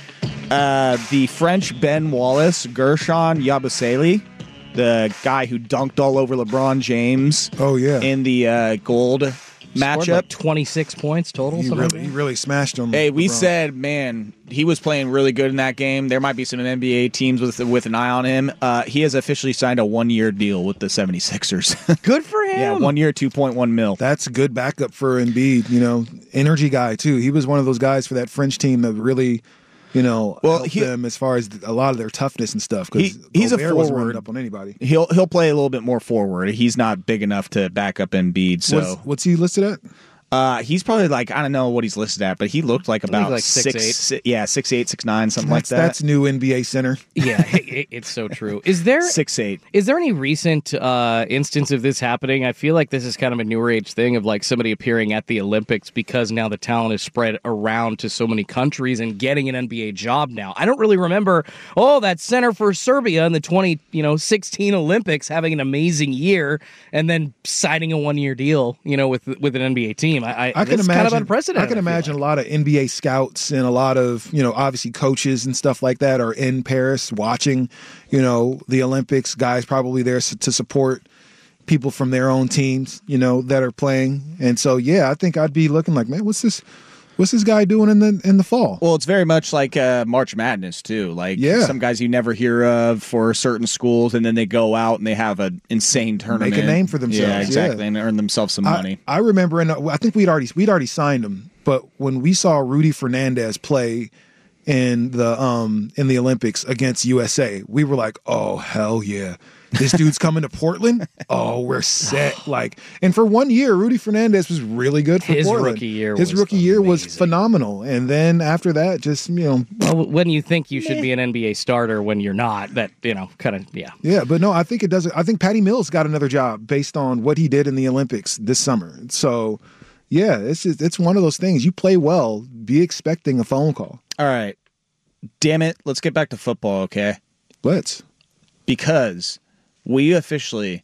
Uh, the French Ben Wallace, Gershon Yabusele, the guy who dunked all over LeBron James. Oh yeah, in the uh, gold Scored matchup. like twenty-six points total. He really, he really smashed him. Hey, we LeBron. said, man, he was playing really good in that game. There might be some N B A teams with with an eye on him. Uh, he has officially signed a one-year deal with the seventy-sixers. Good for him. Yeah, one year, two point one mil. That's a good backup for Embiid. You know, energy guy too. He was one of those guys for that French team that really, you know, well, helped he, them as far as a lot of their toughness and stuff. Because he, he's Gobert a wasn't running forward. up on anybody. He'll he'll play a little bit more forward. He's not big enough to back up Embiid. So what's, what's he listed at? Uh, he's probably like, I don't know what he's listed at, but he looked like about like six, six, eight. si- yeah, six eight, six nine, something That's, like that. that's new N B A center. Yeah, it, it's so true. Is there six eight? Is there any recent uh, instance of this happening? I feel like this is kind of a newer age thing of like somebody appearing at the Olympics because now the talent is spread around to so many countries and getting an N B A job now. I don't really remember. Oh, that center for Serbia in the twenty you know sixteen Olympics having an amazing year and then signing a one year deal, you know, with with an N B A team. I, I, I can it's imagine. kind of unprecedented. I can imagine like. a lot of N B A scouts and a lot of, you know, obviously coaches and stuff like that are in Paris watching, you know, the Olympics. Guys probably there to support people from their own teams, you know, that are playing. And so, yeah, I think I'd be looking like, man, what's this? What's this guy doing in the in the fall? Well, it's very much like uh, March Madness too. Like yeah. some guys you never hear of for certain schools, and then they go out and they have an insane tournament, make a name for themselves. Yeah, exactly, yeah. and earn themselves some money. I, I remember, and I think we'd already we'd already signed him, but when we saw Rudy Fernandez play in the um in the Olympics against U S A, we were like, oh hell yeah. This dude's coming to Portland. Oh, we're set. Like, and for one year, Rudy Fernandez was really good for His Portland. rookie year His was rookie year was phenomenal. And then after that, just you know, well, when you think you should be an N B A starter when you're not, that you know, kind of yeah. Yeah, but no, I think it doesn't. I think Patty Mills got another job based on what he did in the Olympics this summer. So, yeah, it's just, it's one of those things. You play well, be expecting a phone call. All right, damn it, let's get back to football, okay? Let's because. We officially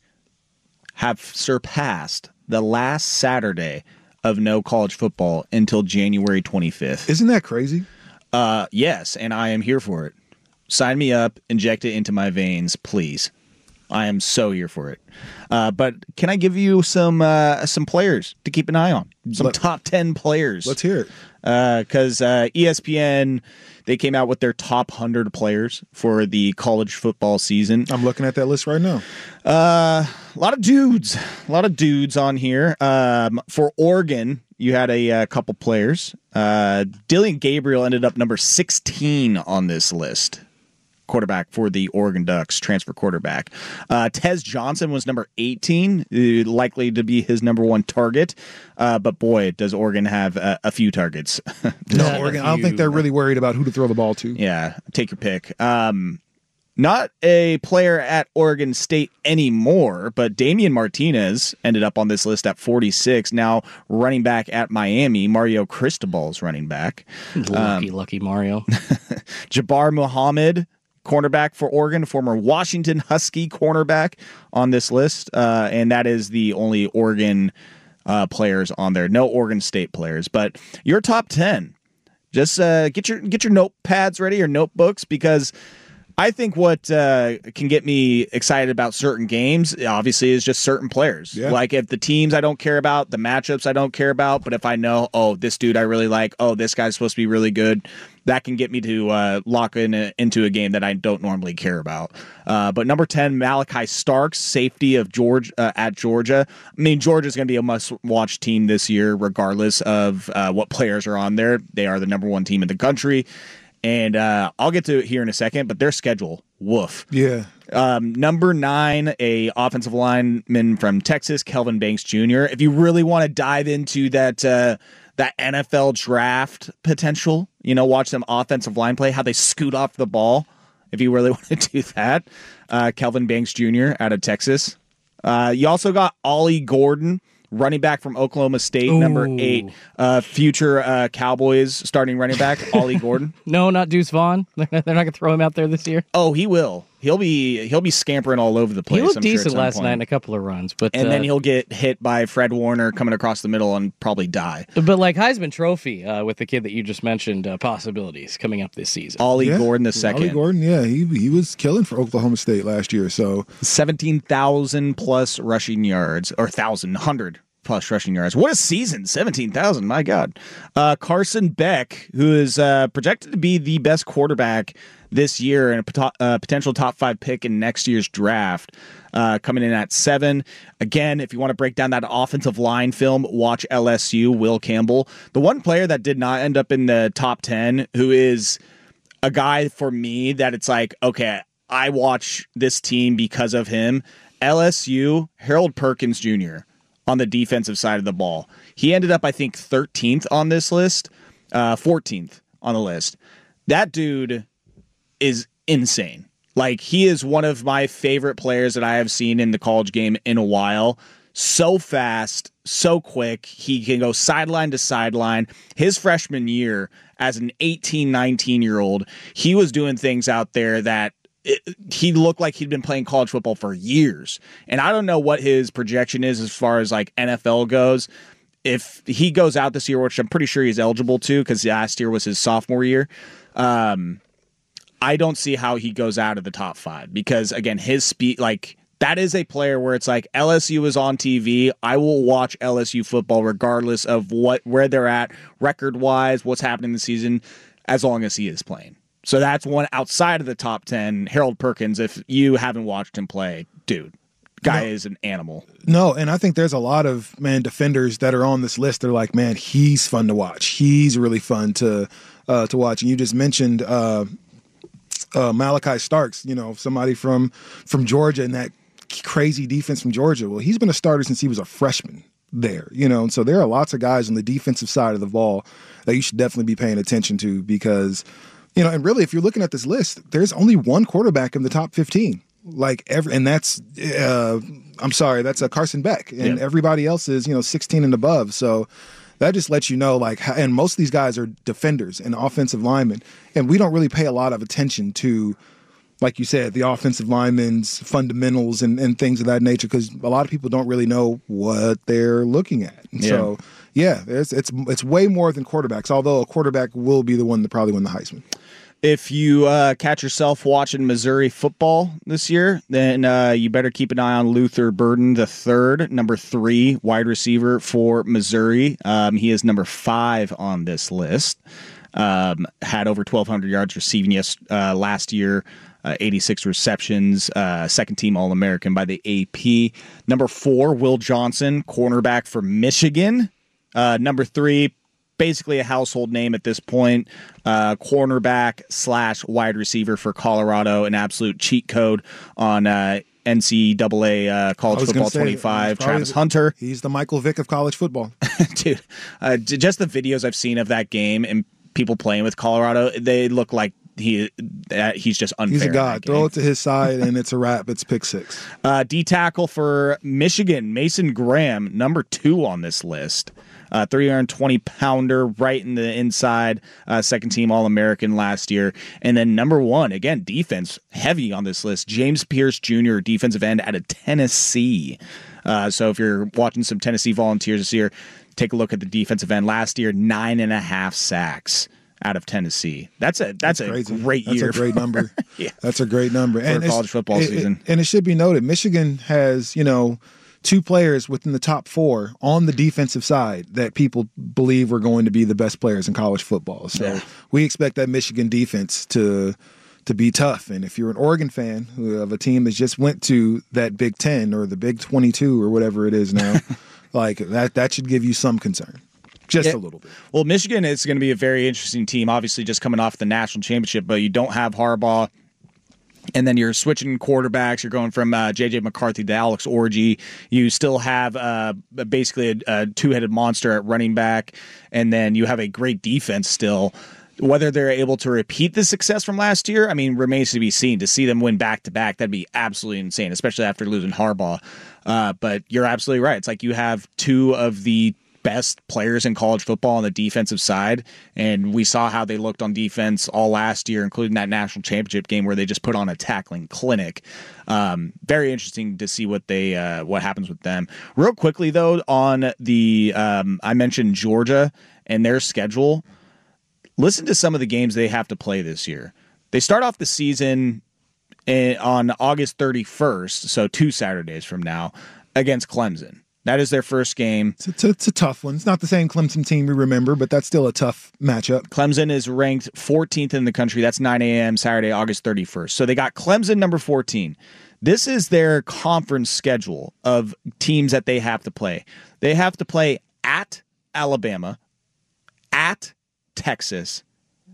have surpassed the last Saturday of no college football until January twenty-fifth. Isn't that crazy? Uh, yes, and I am here for it. Sign me up, inject it into my veins, please. I am so here for it. Uh, but can I give you some uh, some players to keep an eye on? Some Let, top ten players. Let's hear it. Because uh, uh, E S P N, they came out with their top one hundred players for the college football season. I'm looking at that list right now. Uh, a lot of dudes. A lot of dudes on here. Um, for Oregon, you had a, a couple players. Uh, Dylan Gabriel ended up number sixteen on this list. Quarterback for the Oregon Ducks, transfer quarterback. Uh, Tez Johnson was number eighteen, uh, likely to be his number one target. Uh, but boy, does Oregon have a, a few targets. no, Oregon. I don't think they're really worried about who to throw the ball to. Yeah, take your pick. Um, not a player at Oregon State anymore, but Damian Martinez ended up on this list at forty-six. Now running back at Miami, Mario Cristobal's running back. Lucky, um, lucky Mario. Jabbar Muhammad, cornerback for Oregon, former Washington Husky cornerback on this list, uh, and that is the only Oregon uh, players on there. No Oregon State players, but your top ten. Just uh, get your get your notepads ready, or notebooks, because I think what uh, can get me excited about certain games, obviously, is just certain players. Yeah. Like if the teams I don't care about, the matchups I don't care about, but if I know, oh, this dude I really like, oh, this guy's supposed to be really good, that can get me to uh, lock in a, into a game that I don't normally care about. Uh, but number ten, Malachi Starks, safety of George uh, at Georgia. I mean, Georgia's going to be a must-watch team this year, regardless of uh, what players are on there. They are the number one team in the country. And uh, I'll get to it here in a second, but their schedule, woof. Yeah. Um, number nine, a offensive lineman from Texas, Kelvin Banks Junior If you really want to dive into that uh, that N F L draft potential, you know, watch them offensive line play, how they scoot off the ball. If you really want to do that, uh, Kelvin Banks Junior out of Texas. Uh, you also got Ollie Gordon, running back from Oklahoma State, Ooh. number eight, uh, future uh, Cowboys starting running back, Ollie Gordon. No, not Deuce Vaughn. They're not going to throw him out there this year. Oh, he will. he'll be he'll be scampering all over the place. He looked I'm sure, decent at some last point. night in a couple of runs, but and uh, then he'll get hit by Fred Warner coming across the middle and probably die. But like Heisman Trophy uh, with the kid that you just mentioned, uh, possibilities coming up this season. Ollie Yeah. Gordon the second. Ollie Gordon, yeah, he he was killing for Oklahoma State last year. So seventeen thousand plus rushing yards, or one thousand, one hundred plus rushing yards. What a season, seventeen thousand, my God. Uh, Carson Beck, who is uh, projected to be the best quarterback this year and a pot- uh, potential top five pick in next year's draft, uh, coming in at seven. Again, if you want to break down that offensive line film, watch L S U, Will Campbell. The one player that did not end up in the top ten, who is a guy for me that it's like, okay, I watch this team because of him. L S U, Harold Perkins Junior on the defensive side of the ball. He ended up, I think, thirteenth on this list, uh, fourteenth on the list. That dude is insane. Like, he is one of my favorite players that I have seen in the college game in a while. So fast, so quick. He can go sideline to sideline. His freshman year as an eighteen, nineteen-year-old, he was doing things out there that it, he looked like he'd been playing college football for years. And I don't know what his projection is as far as like N F L goes. If he goes out this year, which I'm pretty sure he's eligible to because last year was his sophomore year, um, I don't see how he goes out of the top five because, again, his speed, like, that is a player where it's like L S U is on T V. I will watch L S U football regardless of what where they're at record-wise, what's happening this season, as long as he is playing. So that's one outside of the top ten. Harold Perkins, if you haven't watched him play, dude, guy no. is an animal. No, and I think there's a lot of, man, defenders that are on this list. They're like, man, he's fun to watch. He's really fun to uh, to watch. And you just mentioned uh, uh, Malachi Starks, you know, somebody from from Georgia and that crazy defense from Georgia. Well, he's been a starter since he was a freshman there, you know, and so there are lots of guys on the defensive side of the ball that you should definitely be paying attention to because, you know, and really, if you're looking at this list, there's only one quarterback in the top fifteen. Like every, and that's, uh, I'm sorry, that's a Carson Beck, and yeah. everybody else is, you know, sixteen and above. So that just lets you know, like, and most of these guys are defenders and offensive linemen, and we don't really pay a lot of attention to, like you said, the offensive linemen's fundamentals and, and things of that nature, because a lot of people don't really know what they're looking at. And yeah. So, yeah, it's it's it's way more than quarterbacks. Although a quarterback will be the one that probably win the Heisman. If you uh, catch yourself watching Missouri football this year, then uh, you better keep an eye on Luther Burden the third, number three wide receiver for Missouri. Um, he is number five on this list. Um, had over twelve hundred yards receiving yes, uh, last year, uh, eighty-six receptions, uh, second team All-American by the A P. Number four, Will Johnson, cornerback for Michigan. Uh, number three, basically a household name at this point, uh, cornerback slash wide receiver for Colorado, an absolute cheat code on uh, N C double A uh, College Football say, twenty-five, Travis the, Hunter. He's the Michael Vick of college football. Dude, uh, just the videos I've seen of that game and people playing with Colorado, they look like he uh, he's just unfair. He's a god. Throw it to his side, and it's a wrap. It's pick six. Uh, D tackle for Michigan, Mason Graham, number two on this list. Uh, three hundred twenty pounder right in the inside, uh, second team All-American last year. And then number one, again, defense heavy on this list, James Pierce Junior, defensive end out of Tennessee. Uh, so if you're watching some Tennessee Volunteers this year, take a look at the defensive end. Last year, nine and a half sacks out of Tennessee. That's a that's, that's a crazy. great that's year. That's a great number. yeah. That's a great number. For and college football it, season. It, and it should be noted, Michigan has, you know, two players within the top four on the defensive side that people believe are going to be the best players in college football. So yeah. we expect that Michigan defense to to be tough. And if you're an Oregon fan of a team that just went to that Big Ten or the Big twenty-two or whatever it is now, like that, that should give you some concern. Just yeah. a little bit. Well, Michigan is going to be a very interesting team, obviously just coming off the national championship, but you don't have Harbaugh. And then you're switching quarterbacks. You're going from uh, J J McCarthy to Alex Orji. You still have uh, basically a, a two-headed monster at running back. And then you have a great defense still. Whether they're able to repeat the success from last year, I mean, remains to be seen. To see them win back-to-back, that'd be absolutely insane, especially after losing Harbaugh. Uh, but you're absolutely right. It's like you have two of the best players in college football on the defensive side, and we saw how they looked on defense all last year, including that national championship game where they just put on a tackling clinic. Um, very interesting to see what they uh, what happens with them. Real quickly though, on the um, I mentioned Georgia and their schedule. Listen to some of the games they have to play this year. They start off the season in, on August thirty-first, so two Saturdays from now, against Clemson. That is their first game. It's a, it's a tough one. It's not the same Clemson team we remember, but that's still a tough matchup. Clemson is ranked fourteenth in the country. That's nine a.m. Saturday, August thirty-first. So they got Clemson number fourteen. This is their conference schedule of teams that they have to play. They have to play at Alabama, at Texas,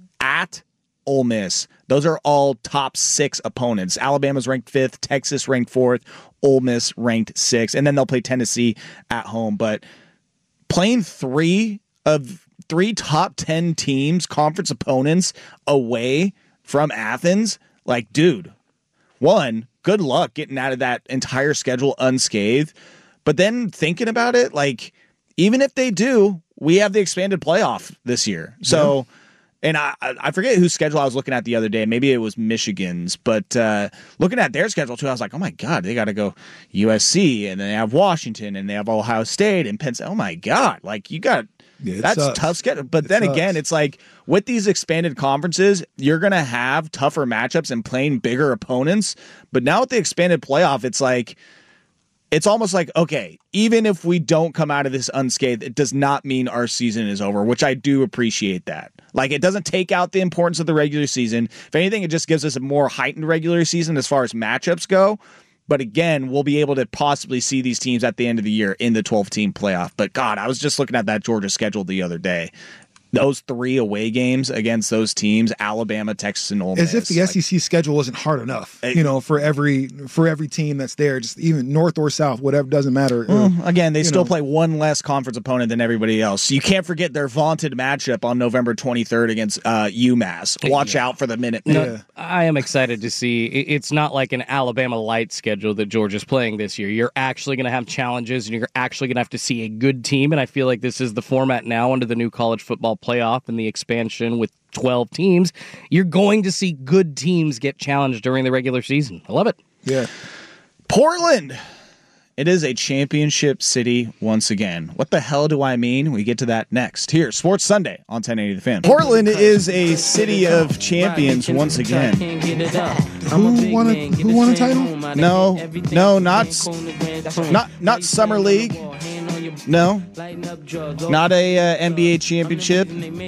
at Ole Miss. Those are all top six opponents. Alabama's ranked fifth, Texas ranked fourth, Ole Miss ranked sixth, and then they'll play Tennessee at home. But playing three of three top ten teams, conference opponents away from Athens, like, dude, one, good luck getting out of that entire schedule unscathed. But then thinking about it, like, even if they do, we have the expanded playoff this year. So. Yeah. And I, I forget whose schedule I was looking at the other day. Maybe it was Michigan's. But uh, looking at their schedule, too, I was like, oh, my God, they got to go U S C, and then they have Washington, and they have Ohio State and Penn State. Oh, my God. Like, you got yeah, – that's sucks. Tough schedule. But it then sucks. Again, it's like with these expanded conferences, you're going to have tougher matchups and playing bigger opponents. But now with the expanded playoff, it's like – it's almost like, okay, even if we don't come out of this unscathed, it does not mean our season is over, which I do appreciate that. Like, it doesn't take out the importance of the regular season. If anything, it just gives us a more heightened regular season as far as matchups go. But again, we'll be able to possibly see these teams at the end of the year in the twelve-team playoff. But God, I was just looking at that Georgia schedule the other day. Those three away games against those teams, Alabama, Texas, and Ole Miss. As if the S E C like, schedule wasn't hard enough, it, you know, for every for every team that's there, just even north or south, whatever, doesn't matter. Well, again, they still know. play one less conference opponent than everybody else. You can't forget their vaunted matchup on November twenty-third against uh, UMass. Watch yeah. out for the minute. No, yeah. I am excited to see. It's not like an Alabama light schedule that Georgia's playing this year. You're actually going to have challenges, and you're actually going to have to see a good team, and I feel like this is the format now under the new college football playoff and the expansion with twelve teams. You're going to see good teams get challenged during the regular season. I love it. Yeah. Portland. It is a championship city once again. What the hell do I mean? We get to that next. Here, Sports Sunday on ten eighty The Fan. Portland is a city of champions once again. Who won a, who won a title? No, no, not not not Summer League. No, not a uh, N B A championship.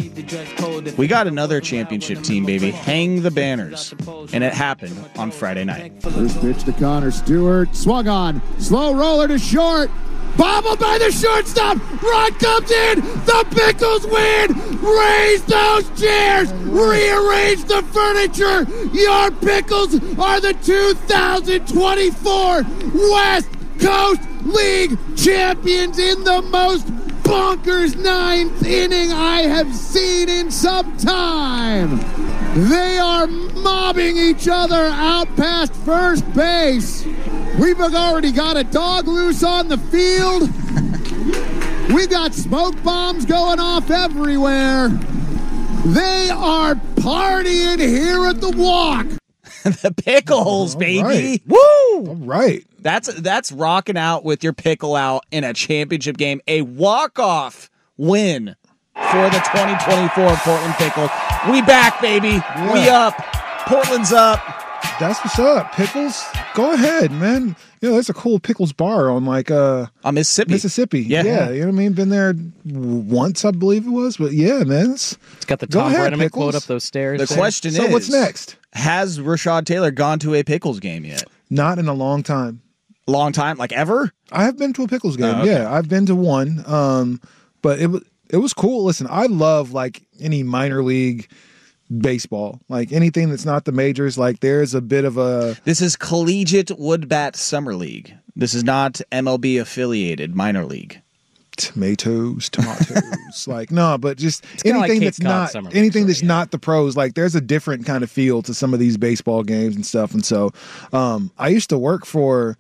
We got another championship team, baby. Hang the banners. And it happened on Friday night. First pitch to Connor Stewart. Swung on. Slow roller to short. Bobbled by the shortstop. Rod comes in. The Pickles win. Raise those chairs. Rearrange the furniture. Your Pickles are the two thousand twenty-four West Coast League champions in the most bonkers ninth inning I have seen in some time. They are mobbing each other out past first base. We've already got a dog loose on the field. We've got smoke bombs going off everywhere. They are partying here at the Walk. The Pickles, All baby. Right. Woo! All right. That's that's rocking out with your pickle out in a championship game. A walk-off win for the twenty twenty-four Portland Pickles. We back, baby. Yeah. We up. Portland's up. That's what's up. Pickles, go ahead, man. You know, there's a cool Pickles bar on like uh on Mississippi. Mississippi. Yeah. yeah. You know what I mean? Been there once, I believe it was. But yeah, man. It's, it's got the Tom Brenneman quote up those stairs. The there. question so is, what's next? Has Rashad Taylor gone to a Pickles game yet? Not in a long time. Long time? Like ever? I have been to a Pickles game. Oh, okay. Yeah, I've been to one. Um, but it was it was cool. Listen, I love like any minor league baseball, like anything that's not the majors. Like there's a bit of a. This is Collegiate Woodbat Summer League. This is not M L B affiliated minor league. Tomatoes, tomatoes, like no, but just it's anything like that's not anything that's yeah. not the pros. Like there's a different kind of feel to some of these baseball games and stuff. And so, um, I used to work for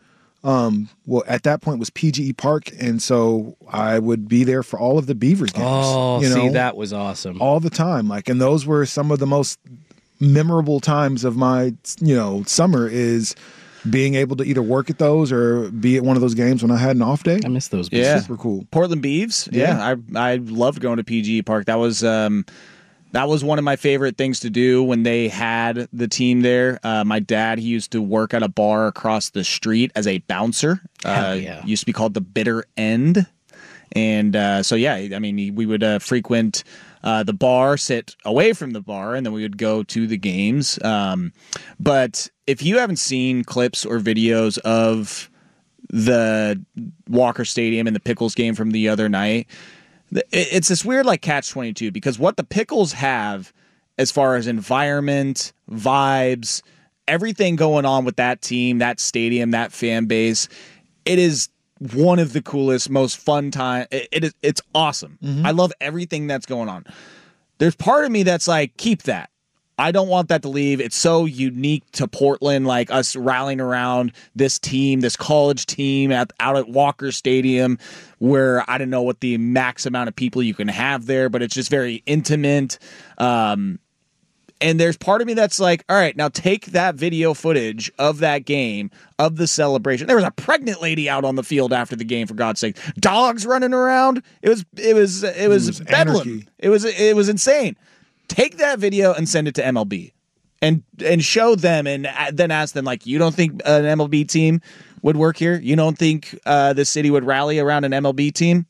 Um, well, at that point was P G E Park, and so I would be there for all of the Beavers games. Oh, you know, see, that was awesome. all the time. Like, and those were some of the most memorable times of my, you know, summer is being able to either work at those or be at one of those games when I had an off day. I miss those. Yeah, super cool. Portland Beavs. Yeah, yeah I I loved going to P G E Park. That was um. That was one of my favorite things to do when they had the team there. Uh, my dad, he used to work at a bar across the street as a bouncer. Hell uh, yeah. Used to be called the Bitter End. And uh, so, yeah, I mean, we would uh, frequent uh, the bar, sit away from the bar, and then we would go to the games. Um, but if you haven't seen clips or videos of the Walker Stadium and the Pickles game from the other night, it's this weird like catch twenty-two because what the Pickles have as far as environment, vibes, everything going on with that team, that stadium, that fan base, it is one of the coolest, most fun time. It, it is, it's awesome. Mm-hmm. I love everything that's going on. There's part of me that's like, keep that. I don't want that to leave. It's so unique to Portland, like us rallying around this team, this college team at, out at Walker Stadium, where I don't know what the max amount of people you can have there, but it's just very intimate. Um, and there's part of me that's like, all right, now take that video footage of that game, of the celebration. There was a pregnant lady out on the field after the game, for God's sake. Dogs running around. It was it was it was, it was bedlam. Anarchy. It was it was insane. Take that video and send it to M L B and and show them and then ask them, like, you don't think an M L B team would work here? You don't think uh, the city would rally around an M L B team?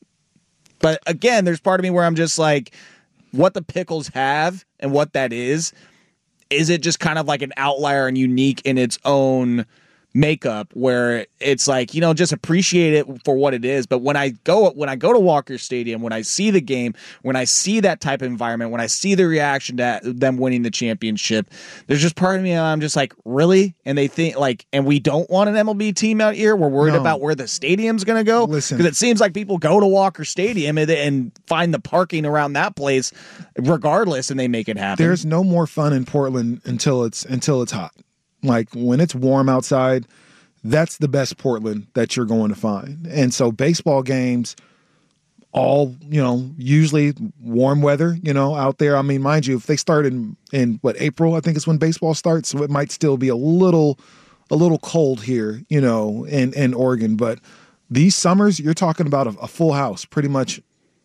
But again, there's part of me where I'm just like, what the Pickles have and what that is, is it just kind of like an outlier and unique in its own makeup where it's like, you know, just appreciate it for what it is. But when I go when I go to Walker Stadium, when I see the game, when I see that type of environment, when I see the reaction to them winning the championship, there's just part of me I'm just like, really? And they think like, and we don't want an M L B team out here. We're worried No. about where the stadium's going to go. Listen. Because it seems like people go to Walker Stadium and, and find the parking around that place regardless, and they make it happen. There's no more fun in Portland until it's until it's hot. Like when it's warm outside, that's the best Portland that you're going to find. And so baseball games, all, you know, usually warm weather, you know, out there. I mean, mind you, if they start in, in what, April, I think is when baseball starts. So it might still be a little, a little cold here, you know, in, in Oregon. But these summers, you're talking about a, a full house pretty much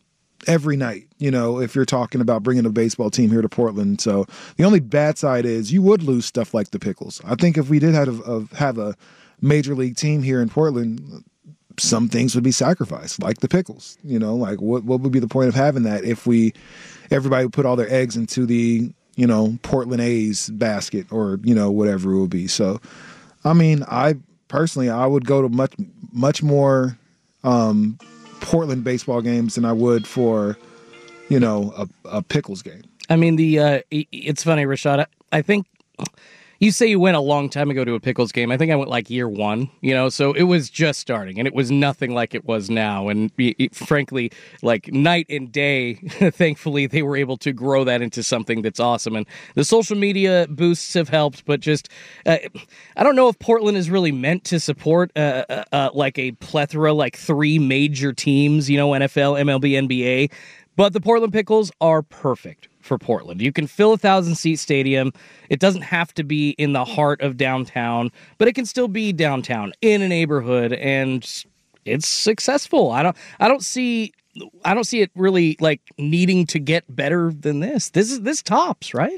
every night, you know, if you're talking about bringing a baseball team here to Portland. So the only bad side is you would lose stuff like the Pickles. I think if we did have a, have a major league team here in Portland, some things would be sacrificed, like the Pickles. You know, like what what would be the point of having that if we everybody would put all their eggs into the, you know, Portland A's basket or, you know, whatever it would be. So, I mean, I personally, I would go to much, much more um, Portland baseball games than I would for, you know, a, a Pickles game. I mean, the uh, it's funny, Rashad. I think you say you went a long time ago to a Pickles game. I think I went like year one, you know, so it was just starting, and it was nothing like it was now. And it, frankly, like night and day, thankfully, they were able to grow that into something that's awesome. And the social media boosts have helped, but just, uh, I don't know if Portland is really meant to support uh, uh, uh, like a plethora, like three major teams, you know, N F L, M L B, N B A. But the Portland Pickles are perfect for Portland. You can fill a thousand-seat stadium. It doesn't have to be in the heart of downtown, but it can still be downtown in a neighborhood, and it's successful. I don't, I don't see, I don't see it really like needing to get better than this. This is this tops, right?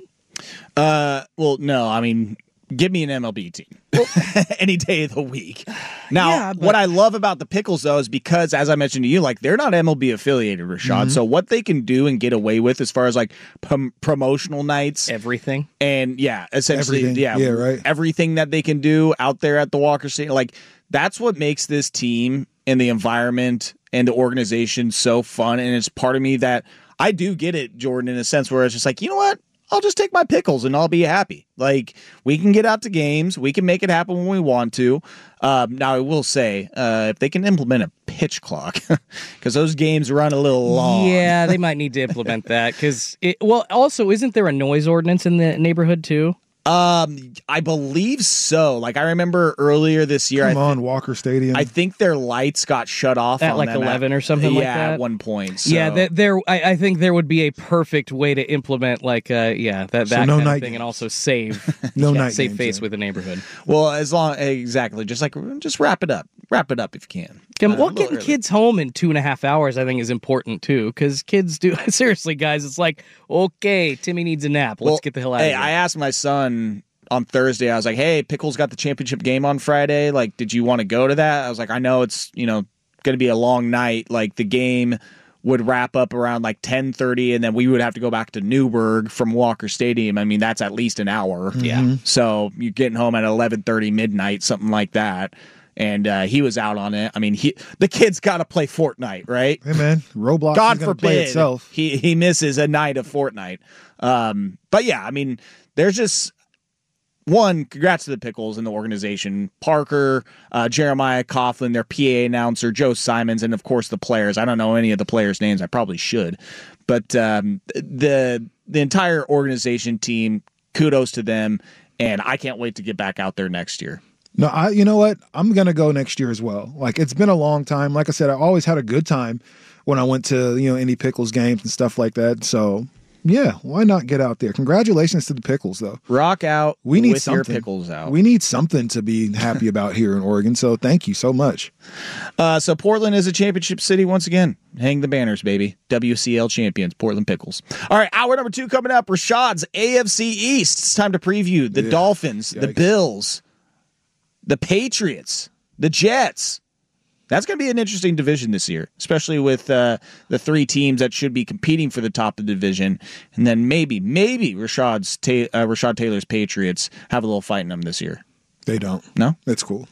Uh, well, no, I mean, give me an M L B team any day of the week. Now, Yeah, but- what I love about the Pickles, though, is because, as I mentioned to you, like they're not M L B affiliated, Rashad. Mm-hmm. So what they can do and get away with as far as like prom- promotional nights, everything, and yeah, essentially, Everything. yeah, Yeah, right. everything that they can do out there at the Walker Stadium, like that's what makes this team and the environment and the organization so fun. And it's part of me that I do get it, Jordan, in a sense where it's just like, you know what? I'll just take my Pickles and I'll be happy. Like, we can get out to games. We can make it happen when we want to. Um, now, I will say, uh, if they can implement a pitch clock, because those games run a little long. Yeah, they might need to implement that because, it, well, also, isn't there a noise ordinance in the neighborhood too? Um, I believe so. Like I remember earlier this year. Come I th- on, Walker Stadium. I think their lights got shut off at on like them eleven at, or something yeah, like that. at one point. So. Yeah, th- there. I, I think there would be a perfect way to implement like, uh, yeah, that So that no kind night of thing, games. and also save No yeah, night save games, face yeah. with the neighborhood. Well, as long exactly, just like just wrap it up, wrap it up if you can. Come, Uh, a well, little getting early. kids home in two and a half hours, I think, is important too, because kids do. Seriously, guys, it's like, okay, Timmy needs a nap. Let's Well, get the hell out hey, of here. I asked my son on Thursday. I was like, "Hey, Pickles got the championship game on Friday. Like, did you want to go to that?" I was like, "I know it's you know going to be a long night. Like, the game would wrap up around like ten thirty, and then we would have to go back to Newburgh from Walker Stadium. I mean, that's at least an hour. Yeah. So you're getting home at eleven thirty midnight, something like that." And uh, he was out on it. I mean, he the kid's got to play Fortnite, right? Hey man, Roblox God is gonna forbid play itself. he he misses a night of Fortnite. Um, but yeah, I mean, there's just one. Congrats to the Pickles and the organization, Parker, uh, Jeremiah Coughlin, their P A announcer, Joe Simons, and of course the players. I don't know any of the players' names. I probably should, but um, the the entire organization team. Kudos to them, and I can't wait to get back out there next year. No, I. You know what? I'm gonna go next year as well. Like it's been a long time. Like I said, I always had a good time when I went to you know any Pickles games and stuff like that. So yeah, why not get out there? Congratulations to the Pickles, though. Rock out. We need with something. your Pickles out. We need something to be happy about here in Oregon. So thank you so much. Uh, so Portland is a championship city once again. Hang the banners, baby. W C L champions, Portland Pickles. All right, hour number two coming up. Rashad's A F C East. It's time to preview the Yeah. Dolphins, the Yikes. Bills, the Patriots, the Jets. That's going to be an interesting division this year, especially with uh, the three teams that should be competing for the top of the division. And then maybe, maybe Rashad's Ta- uh, Rashad Taylor's Patriots have a little fight in them this year. They don't. No? That's cool.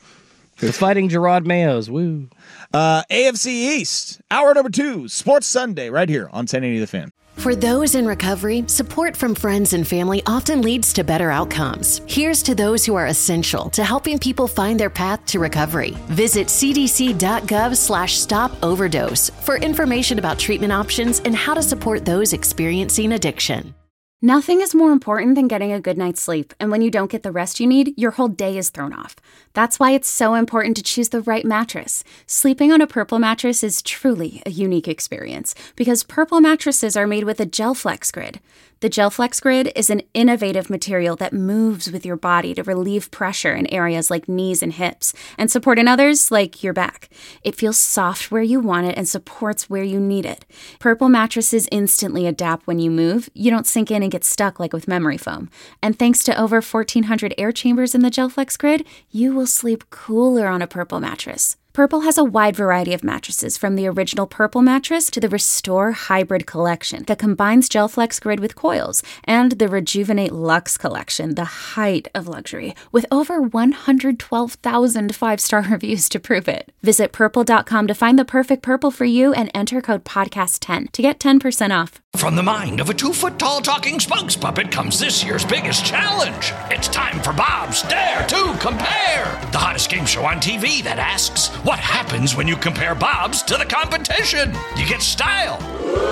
The Fighting Gerard Mayos, woo. Uh, A F C East, hour number two, Sports Sunday, right here on ten eighty The Fan. For those in recovery, support from friends and family often leads to better outcomes. Here's to those who are essential to helping people find their path to recovery. Visit cdc.gov slash stop overdose for information about treatment options and how to support those experiencing addiction. Nothing is more important than getting a good night's sleep, and when you don't get the rest you need, your whole day is thrown off. That's why it's so important to choose the right mattress. Sleeping on a Purple mattress is truly a unique experience because Purple mattresses are made with a GelFlex Grid. The GelFlex Grid is an innovative material that moves with your body to relieve pressure in areas like knees and hips and support in others like your back. It feels soft where you want it and supports where you need it. Purple mattresses instantly adapt when you move. You don't sink in and get stuck like with memory foam. And thanks to over fourteen hundred air chambers in the GelFlex Grid, you will sleep cooler on a Purple mattress. Purple has a wide variety of mattresses, from the original Purple mattress to the Restore Hybrid collection that combines GelFlex Grid with coils, and the Rejuvenate Luxe collection, the height of luxury, with over one hundred twelve thousand five-star reviews to prove it. Visit purple dot com to find the perfect Purple for you and enter code podcast ten to get ten percent off. From the mind of a two-foot-tall talking spokes puppet comes this year's biggest challenge. It's time for Bob's Dare to Compare, the hottest game show on T V that asks, what happens when you compare Bob's to the competition? You get style.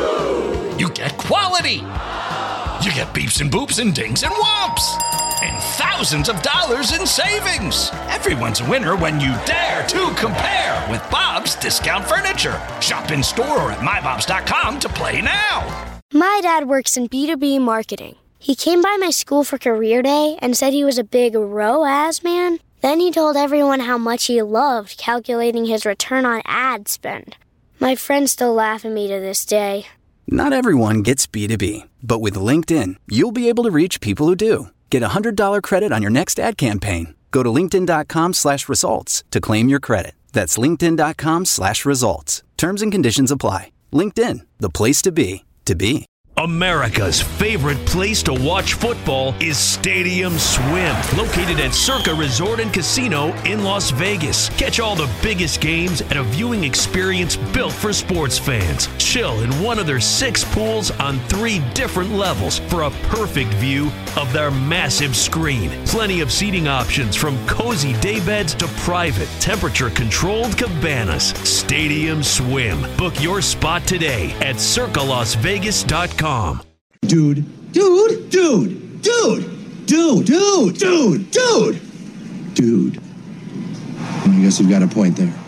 You get quality. You get beeps and boops and dings and whomps. And thousands of dollars in savings. Everyone's a winner when you dare to compare with Bob's Discount Furniture. Shop in store or at my bobs dot com to play now. My dad works in B two B marketing. He came by my school for career day and said he was a big R O A S man. Then he told everyone how much he loved calculating his return on ad spend. My friends still laugh at me to this day. Not everyone gets B two B, but with LinkedIn, you'll be able to reach people who do. Get a one hundred dollars credit on your next ad campaign. Go to linkedin.com slash results to claim your credit. That's linkedin.com slash results. Terms and conditions apply. LinkedIn, the place to be, to be. America's favorite place to watch football is Stadium Swim, located at Circa Resort and Casino in Las Vegas. Catch all the biggest games at a viewing experience built for sports fans. Chill in one of their six pools on three different levels for a perfect view of their massive screen. Plenty of seating options, from cozy daybeds to private, temperature-controlled cabanas. Stadium Swim. Book your spot today at circa las vegas dot com. Dude, dude, dude, dude. Dude, dude, dude, dude, dude. I guess you've got a point there.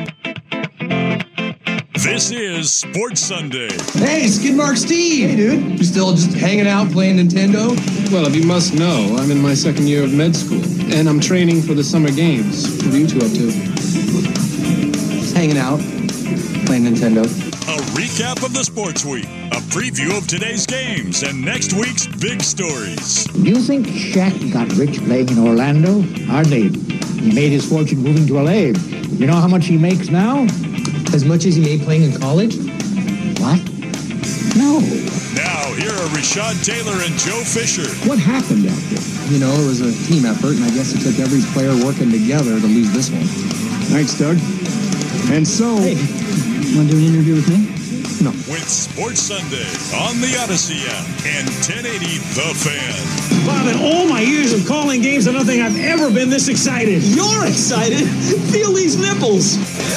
This is Sports Sunday. Hey, Skidmark Steve. Hey, dude. You still just hanging out playing Nintendo? Well, if you must know, I'm in my second year of med school, and I'm training for the summer games. What are you two up to? Just hanging out, playing Nintendo. A recap of the sports week, a preview of today's games, and next week's big stories. Do you think Shaq got rich playing in Orlando? Hardly. He made his fortune moving to L A. You know how much he makes now? As much as he made playing in college? What? No. Now, here are Rashad Taylor and Joe Fisher. What happened out there? You know, it was a team effort, and I guess it took every player working together to lose this one. Thanks, Doug. And so... Hey, want to do an interview with me? No. With Sports Sunday on the Odyssey app and ten eighty The Fan. Bob, in all my years of calling games, I don't think I've ever been this excited. You're excited? Feel these nipples.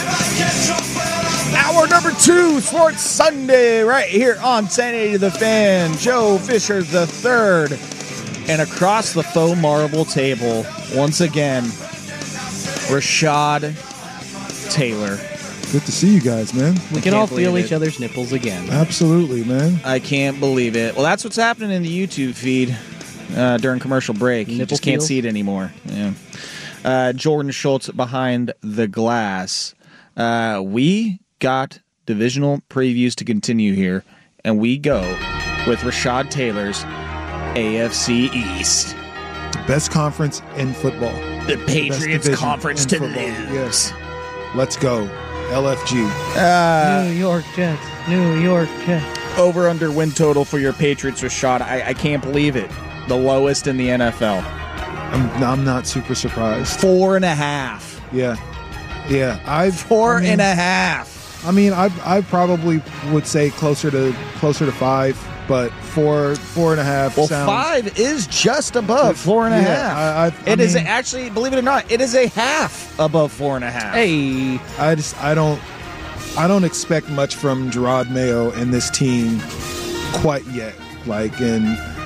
Hour number two, Sports Sunday, right here on ten eighty The Fan. Joe Fisher the third. And across the faux marble table, once again, Rashad Taylor. Good to see you guys, man. We can all feel each other's nipples again. Absolutely, man. I can't believe it. Well, that's what's happening in the YouTube feed uh, during commercial break. You just can't see it anymore. Yeah. Uh, Jordan Schultz behind the glass. Uh, we got divisional previews to continue here, and we go with Rashad Taylor's A F C East. The best conference in football. The Patriots the conference to football. lose. Yes. Let's go. L F G. Uh, New York Jets. New York Jets. Over under win total for your Patriots, Rashad. I, I can't believe it. The lowest in the N F L. I'm, I'm not super surprised. Four and a half. Yeah. Yeah. I've Four I mean, and a half. I mean, I I probably would say closer to closer to five, but four four and a half. Well, sounds, five is just above four and a yeah, half. I, I, It I is mean, actually, believe it or not, it is a half above four and a half. Hey, I just I don't I don't expect much from Gerard Mayo and this team quite yet. Like, and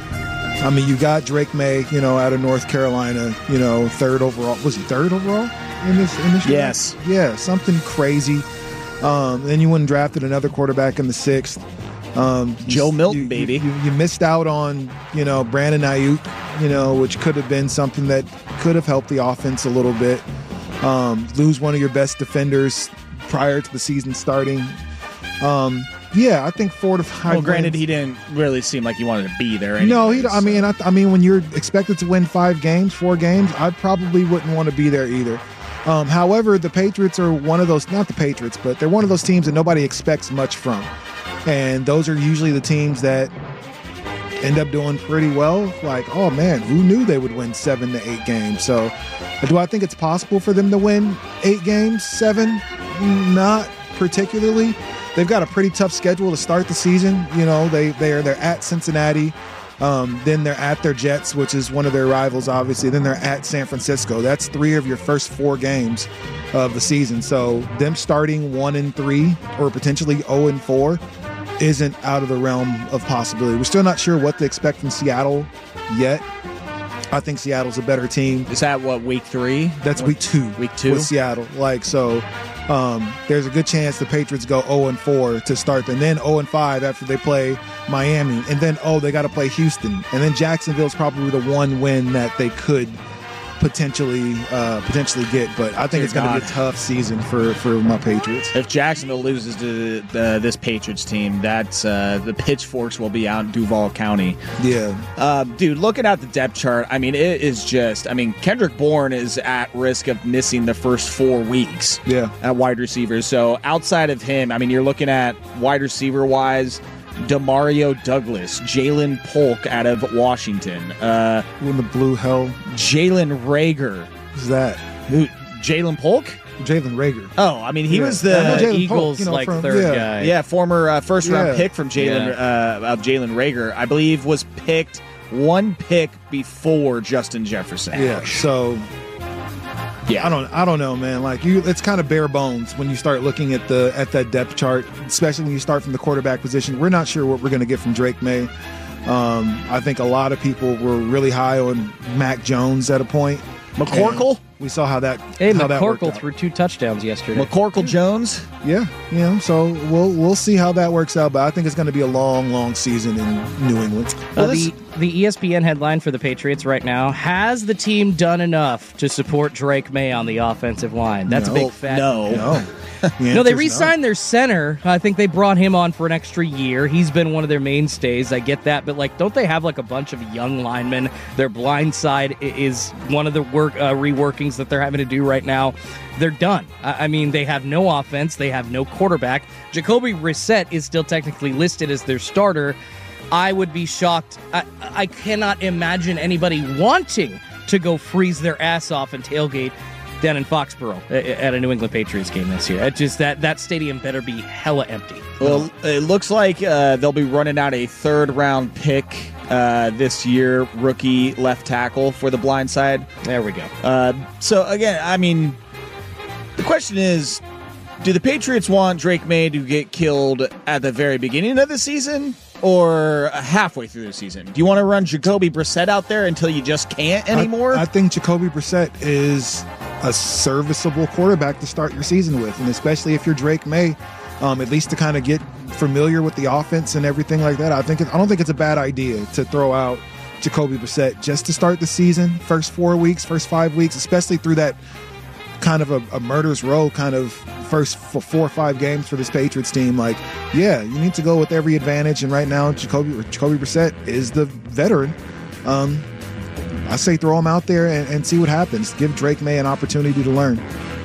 I mean, you got Drake May, you know, out of North Carolina, you know, third overall. Was he third overall in this in this year? Yes. Yeah, something crazy. Um, then you went and drafted another quarterback in the sixth. Um, Joe you, Milton, you, baby. You, you missed out on, you know, Brandon Ayuk, you know, which could have been something that could have helped the offense a little bit. Um, lose one of your best defenders prior to the season starting. Um, yeah, I think four to five. Well, granted, wins. he didn't really seem like he wanted to be there. Anyways. No, he. I mean, I, I mean, when you're expected to win five games, four games, I probably wouldn't want to be there either. Um, however, the Patriots are one of those, not the Patriots, but they're one of those teams that nobody expects much from. And those are usually the teams that end up doing pretty well. Like, oh man, who knew they would win seven to eight games? So do I think it's possible for them to win eight games, seven? Not particularly. They've got a pretty tough schedule to start the season. You know, they, they're, they're at Cincinnati. Um, then they're at their Jets, which is one of their rivals, obviously. Then they're at San Francisco. That's three of your first four games of the season. So them starting one and three or potentially zero and four isn't out of the realm of possibility. We're still not sure what to expect from Seattle yet. I think Seattle's a better team. Is that what, week three? That's week two. Week two with Seattle. Like, so um, there's a good chance the Patriots go zero and four to start, and then zero and five after they play Miami, and then oh they got to play Houston, and then Jacksonville's probably the one win that they could potentially uh, potentially get. But I think Dear it's going to God. be a tough season for, for my Patriots. If Jacksonville loses to uh, this Patriots team, that's uh, the pitchforks will be out in Duval County. Yeah. Uh, dude, looking at the depth chart, I mean, it is just, I mean, Kendrick Bourne is at risk of missing the first four weeks yeah. at wide receivers. So outside of him, I mean, you're looking at wide receiver-wise, Demario Douglas, Jalen Polk out of Washington. Uh, in the blue hell. Jalen Rager. Who's that? Who? Jalen Polk? Jalen Rager. Oh, I mean, he yeah. was the Eagles, Polk, you know, like, from, third yeah. guy. Yeah, former uh, first-round Yeah. pick from Jalen Yeah. uh, of Jalen Rager, I believe, was picked one pick before Justin Jefferson. Yeah, so yeah, I don't I don't know, man. Like you it's kind of bare bones when you start looking at the at that depth chart, especially when you start from the quarterback position. We're not sure what we're going to get from Drake May. Um, I think a lot of people were really high on Mac Jones at a point. McCorkle? We saw how that Hey, how that worked McCorkle out. threw two touchdowns yesterday. McCorkle Jones? Yeah, yeah. So we'll we'll see how that works out, but I think it's going to be a long, long season in New England. Uh, the, the E S P N headline for the Patriots right now, has the team done enough to support Drake May on the offensive line? That's No. a big fat No. No. The No, they answer's re-signed their center. I think they brought him on for an extra year. He's been one of their mainstays. I get that, but like, don't they have like a bunch of young linemen? Their blind side i- is one of the work uh, reworkings that they're having to do right now. They're done. I, I mean, they have no offense. They have no quarterback. Jacoby Brissett is still technically listed as their starter. I would be shocked. I, I cannot imagine anybody wanting to go freeze their ass off and tailgate down in Foxborough a- at a New England Patriots game this year. It just that that stadium better be hella empty. Well, it looks like uh, they'll be running out a third-round pick uh, this year, rookie left tackle for the blind side. There we go. Uh, so, again, I mean, the question is, do the Patriots want Drake May to get killed at the very beginning of the season or halfway through the season? Do you want to run Jacoby Brissett out there until you just can't anymore? I, I think Jacoby Brissett is a serviceable quarterback to start your season with, and especially if you're Drake May, um, at least to kind of get familiar with the offense and everything like that. I think it, I don't think it's a bad idea to throw out Jacoby Brissett just to start the season, first four weeks, first five weeks, especially through that kind of a, a murder's row kind of first f- four or five games for this Patriots team. Like, yeah, you need to go with every advantage, and right now Jacoby Jacoby Brissett is the veteran. Um, I say throw him out there and, and see what happens. Give Drake May an opportunity to learn.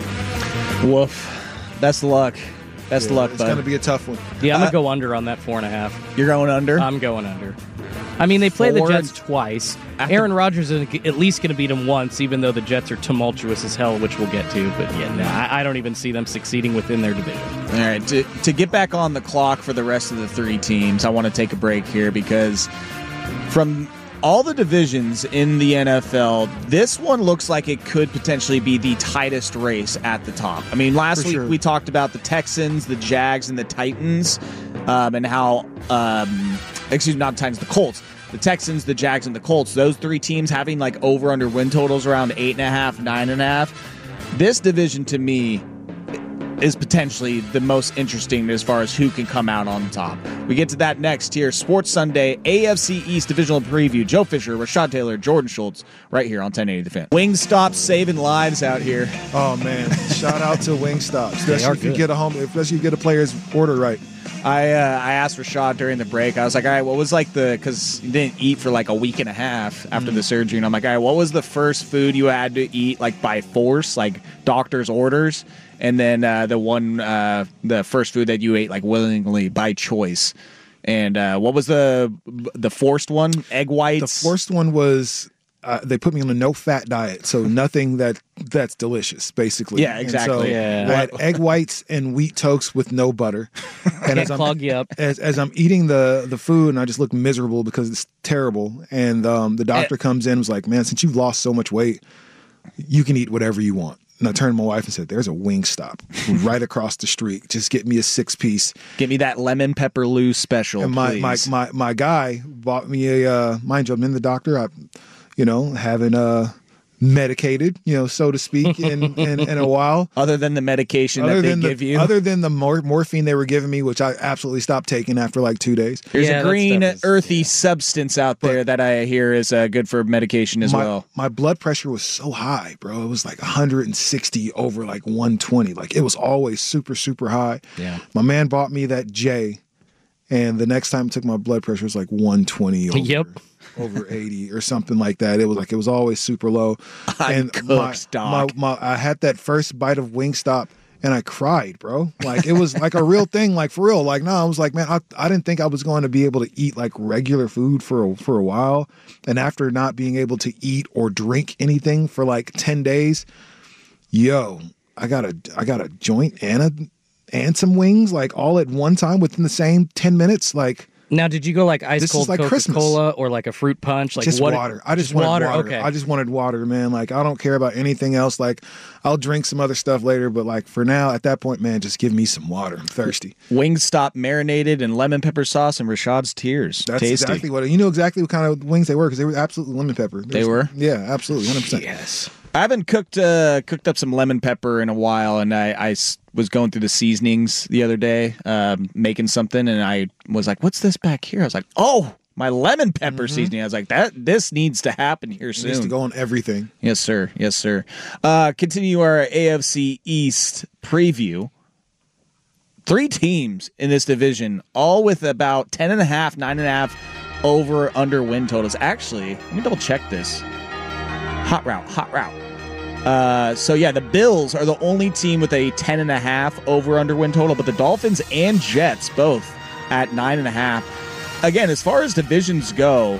Woof. Best of luck. Best of Yeah, luck, it's bud. going to be a tough one. Yeah, I'm Uh, gonna go under on that four and a half. You're going under? I'm going under. I mean, they play the Four Jets and- twice. After- Aaron Rodgers is at least going to beat them once, even though the Jets are tumultuous as hell, which we'll get to. But yeah, no, I, I don't even see them succeeding within their division. All right, to, to get back on the clock for the rest of the three teams, I want to take a break here because from all the divisions in the N F L, this one looks like it could potentially be the tightest race at the top. I mean, last For week sure. we talked about the Texans, the Jags, and the Titans, um, and how, um, excuse me, not the Titans, the Colts. The Texans, the Jags, and the Colts, those three teams having like over-under win totals around eight and a half, nine and a half. This division to me is potentially the most interesting as far as who can come out on top. We get to that next here. Sports Sunday, A F C East Divisional Preview. Joe Fisher, Rashad Taylor, Jordan Schultz, right here on ten eighty The Fan. Wingstop saving lives out here. Oh man! Shout out to Wingstop, They especially are if you good. get a home, especially if you get a player's order right. I uh, I asked Rashad during the break. I was like, all right, what was like the, because he didn't eat for like a week and a half after Mm. the surgery. And I'm like, all right, what was the first food you had to eat like by force, like doctor's orders? And then uh, the one, uh, the first food that you ate like willingly by choice. And uh, what was the the forced one? Egg whites? The forced one was uh, they put me on a no fat diet, so nothing that that's delicious, basically. Yeah, And exactly. so Yeah. I had egg whites and wheat toast with no butter. And Can't clog you up. As, as I'm eating the the food, and I just look miserable because it's terrible. And um, the doctor comes in and was like, "Man, since you've lost so much weight, you can eat whatever you want." And I turned to my wife and said, "There's a Wingstop right across the street. Just get me a six piece. Give me that lemon pepper Lou special, And my, my please. my my guy bought me a uh, mind you, I'm in the doctor. I, you know, haven't uh, medicated, you know, so to speak, in, in, in a while. Other than the medication that they than give the, you. Other than the mor- morphine they were giving me, which I absolutely stopped taking after like two days. There's Yeah, a that green, stuff is- earthy substance out there that I hear is uh, good for medication as my, well. My blood pressure was so high, bro. It was like one hundred sixty over like one twenty. Like it was always super, super high. Yeah. My man bought me that J, and the next time I took my blood pressure it was like one twenty over, Yep. over eighty or something like that. It was like it was always super low. I'm and cooked, my, my, Doc. my, I had that first bite of Wingstop and I cried, bro. Like it was like a real thing, like for real. Like no, I was like, man, I, I didn't think I was going to be able to eat like regular food for a, for a while. And after not being able to eat or drink anything for like ten days, yo, I got a I got a joint and a and some wings like all at one time within the same ten minutes. Like Now, did you go like ice This cold is like Coca-Cola or like a fruit punch? Like just what? water. I just, just wanted water. water. Okay. I just wanted water, man. Like I don't care about anything else. Like I'll drink some other stuff later, but like for now, at that point, man, just give me some water. I'm thirsty. Wingstop marinated in lemon pepper sauce and Rashad's tears. That's Tasty. exactly what you know. Exactly what kind of wings they were because they were absolutely lemon pepper. They were? Yeah, absolutely, one hundred percent. Yes. I haven't cooked uh, cooked up some lemon pepper in a while, and I, I s- was going through the seasonings the other day, um, making something, and I was like, "What's this back here?" I was like, "Oh, my lemon pepper Mm-hmm. seasoning." I was like, "That this needs to happen here It soon." needs to go on everything. Yes, sir. Yes, sir. Uh, continue our A F C East preview. Three teams in this division, all with about ten and a half, nine and a half over under win totals. Actually, let me double check this. Hot route, hot route. Uh, so yeah, the Bills are the only team with a ten and a half over under win total, but the Dolphins and Jets both at nine and a half. Again, as far as divisions go,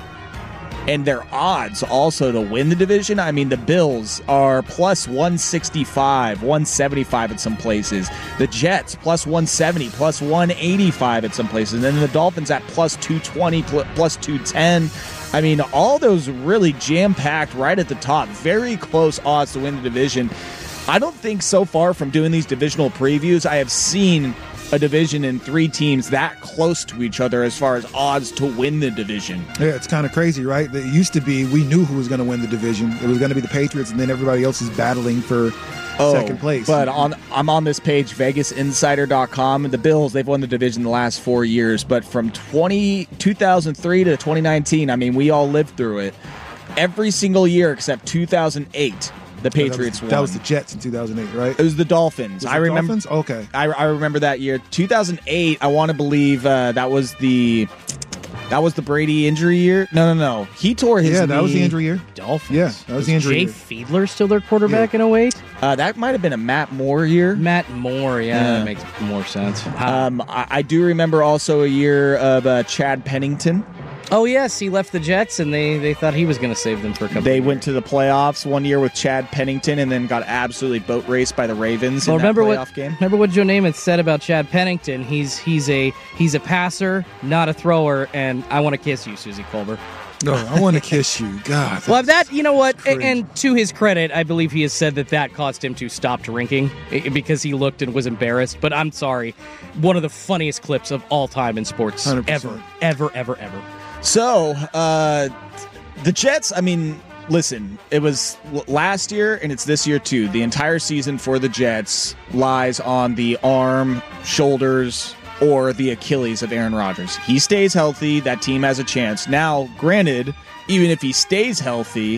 and their odds also to win the division, I mean, the Bills are plus one sixty-five, one seventy-five at some places. The Jets plus one seventy, plus one eighty-five at some places. And then the Dolphins at plus two twenty, plus two ten. I mean, all those really jam-packed right at the top. Very close odds to win the division. I don't think so far from doing these divisional previews, I have seen a division in three teams that close to each other as far as odds to win the division. Yeah, it's kind of crazy, right? It used to be we knew who was going to win the division. It was going to be the Patriots, and then everybody else is battling for Oh, second place. But on I'm on this page, Vegas Insider dot com. The Bills, they've won the division the last four years, but from twenty, two thousand three to twenty nineteen, I mean, we all lived through it. Every single year except two thousand eight, the Patriots that was, won. That was the Jets in two thousand eight, right? It was the Dolphins. Was I it remember. Dolphins? Okay. I, I remember that year, two thousand eight. I want to believe uh, that was the that was the Brady injury year. No, no, no. He tore his. Yeah, that knee. was the injury year. Dolphins. Yeah, that was the injury Jay year. Fiedler still their quarterback in oh eight? Uh, that might have been a Matt Moore year. Matt Moore, yeah, Yeah. that makes more sense. Um, I, I do remember also a year of uh, Chad Pennington. Oh, yes, he left the Jets, and they, they thought he was going to save them for a couple They of went to the playoffs one year with Chad Pennington and then got absolutely boat raced by the Ravens Well, in remember that what playoff game. remember what Joe Namath said about Chad Pennington. He's he's a he's a passer, not a thrower, and I want to kiss you, Susie Colbert. No, I want to kiss you. God. Well, that you know what, cringe. and to his credit, I believe he has said that that caused him to stop drinking i- because he looked and was embarrassed. But I'm sorry, one of the funniest clips of all time in sports one hundred percent. ever, ever, ever, ever. So, uh, the Jets, I mean, listen, it was l- last year and it's this year too. The entire season for the Jets lies on the arm, shoulders, or the Achilles of Aaron Rodgers. He stays healthy, that team has a chance. Now, granted, even if he stays healthy,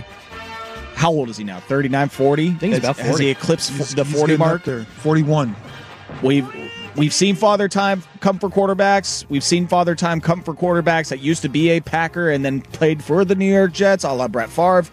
how old is he now? thirty-nine, forty? I think he's about Has, has forty. he eclipsed f- He's- the he's forty getting up mark? there. forty-one. We've we've seen Father Time come for quarterbacks. We've seen Father Time come for quarterbacks that used to be a Packer and then played for the New York Jets, a la Brett Favre.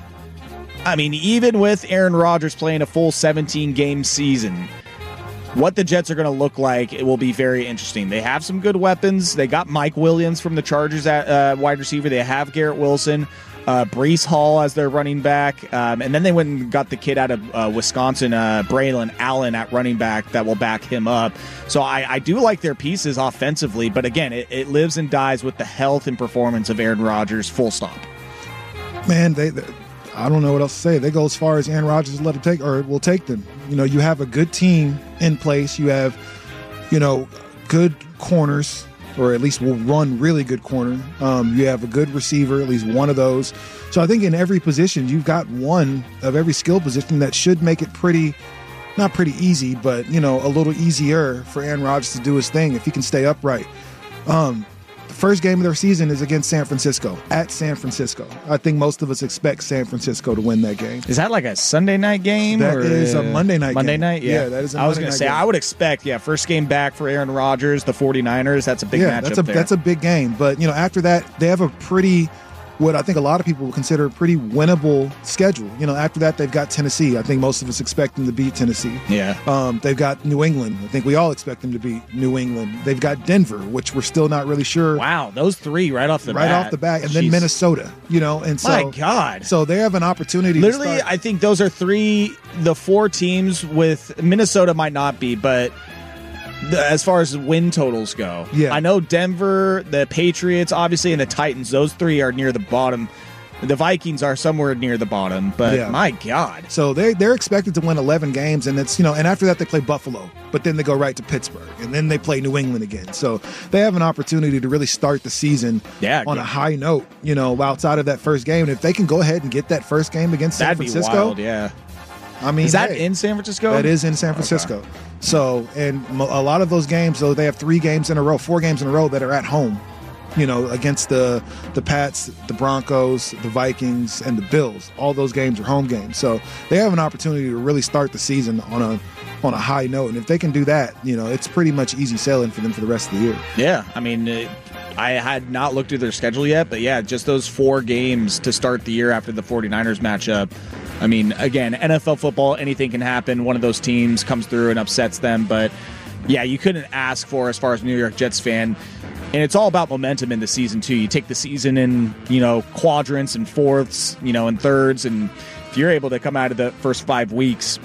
I mean, even with Aaron Rodgers playing a full seventeen-game season, what the Jets are going to look like, it will be very interesting. They have some good weapons. They got Mike Williams from the Chargers at uh, wide receiver. They have Garrett Wilson, uh, Breece Hall as their running back. Um, and then they went and got the kid out of uh, Wisconsin, uh, Braylon Allen at running back that will back him up. So I, I do like their pieces offensively. But again, it, it lives and dies with the health and performance of Aaron Rodgers, full stop. Man, they, they I don't know what else to say. They go as far as Aaron Rodgers will let them take, or will take them. You know, you have a good team in place. You have, you know, good corners, or at least will run really good corner. Um, you have a good receiver, at least one of those. So I think in every position, you've got one of every skill position that should make it pretty, not pretty easy, but, you know, a little easier for Aaron Rodgers to do his thing if he can stay upright. Um, the first game of their season is against San Francisco, at San Francisco. I think most of us expect San Francisco to win that game. Is that like a Sunday night game? That or is a Monday night Monday game. night? Yeah. Yeah, that is a I was Monday going to night say, game. I would expect, yeah, first game back for Aaron Rodgers, the 49ers. That's a big yeah, matchup that's a there. that's a big game. But you know, after that, they have a pretty, what I think a lot of people would consider a pretty winnable schedule. You know, after that, they've got Tennessee. I think most of us expect them to beat Tennessee. Yeah. Um, they've got New England. I think we all expect them to beat New England. They've got Denver, which we're still not really sure. Wow, those three right off the right bat. off the bat, and then Jeez. Minnesota. You know, and so My God. so they have an opportunity. Literally, to start. I think those are three, the four teams with Minnesota might not be, but As far as win totals go, Yeah. I know Denver, the Patriots, obviously, and the Titans. Those three are near the bottom. The Vikings are somewhere near the bottom, but Yeah. my God. So they they're expected to win eleven games, and it's you know, and after that they play Buffalo, but then they go right to Pittsburgh, and then they play New England again. So they have an opportunity to really start the season yeah, on yeah. a high note. You know, outside of that first game, and if they can go ahead and get that first game against San That'd Francisco, be wild, yeah. I mean, is that hey, in San Francisco? That is in San Francisco. Okay. So, and mo- a lot of those games, though, they have three games in a row, four games in a row that are at home. You know, against the the Pats, the Broncos, the Vikings, and the Bills. All those games are home games. So they have an opportunity to really start the season on a on a high note. And if they can do that, you know, it's pretty much easy sailing for them for the rest of the year. Yeah, I mean, uh, I had not looked at their schedule yet, but yeah, just those four games to start the year after the 49ers matchup. I mean, again, N F L football, anything can happen. One of those teams comes through and upsets them. But yeah, you couldn't ask for, as far as a New York Jets fan. And it's all about momentum in the season, too. You take the season in, you know, quadrants and fourths, you know, and thirds. And if you're able to come out of the first five weeks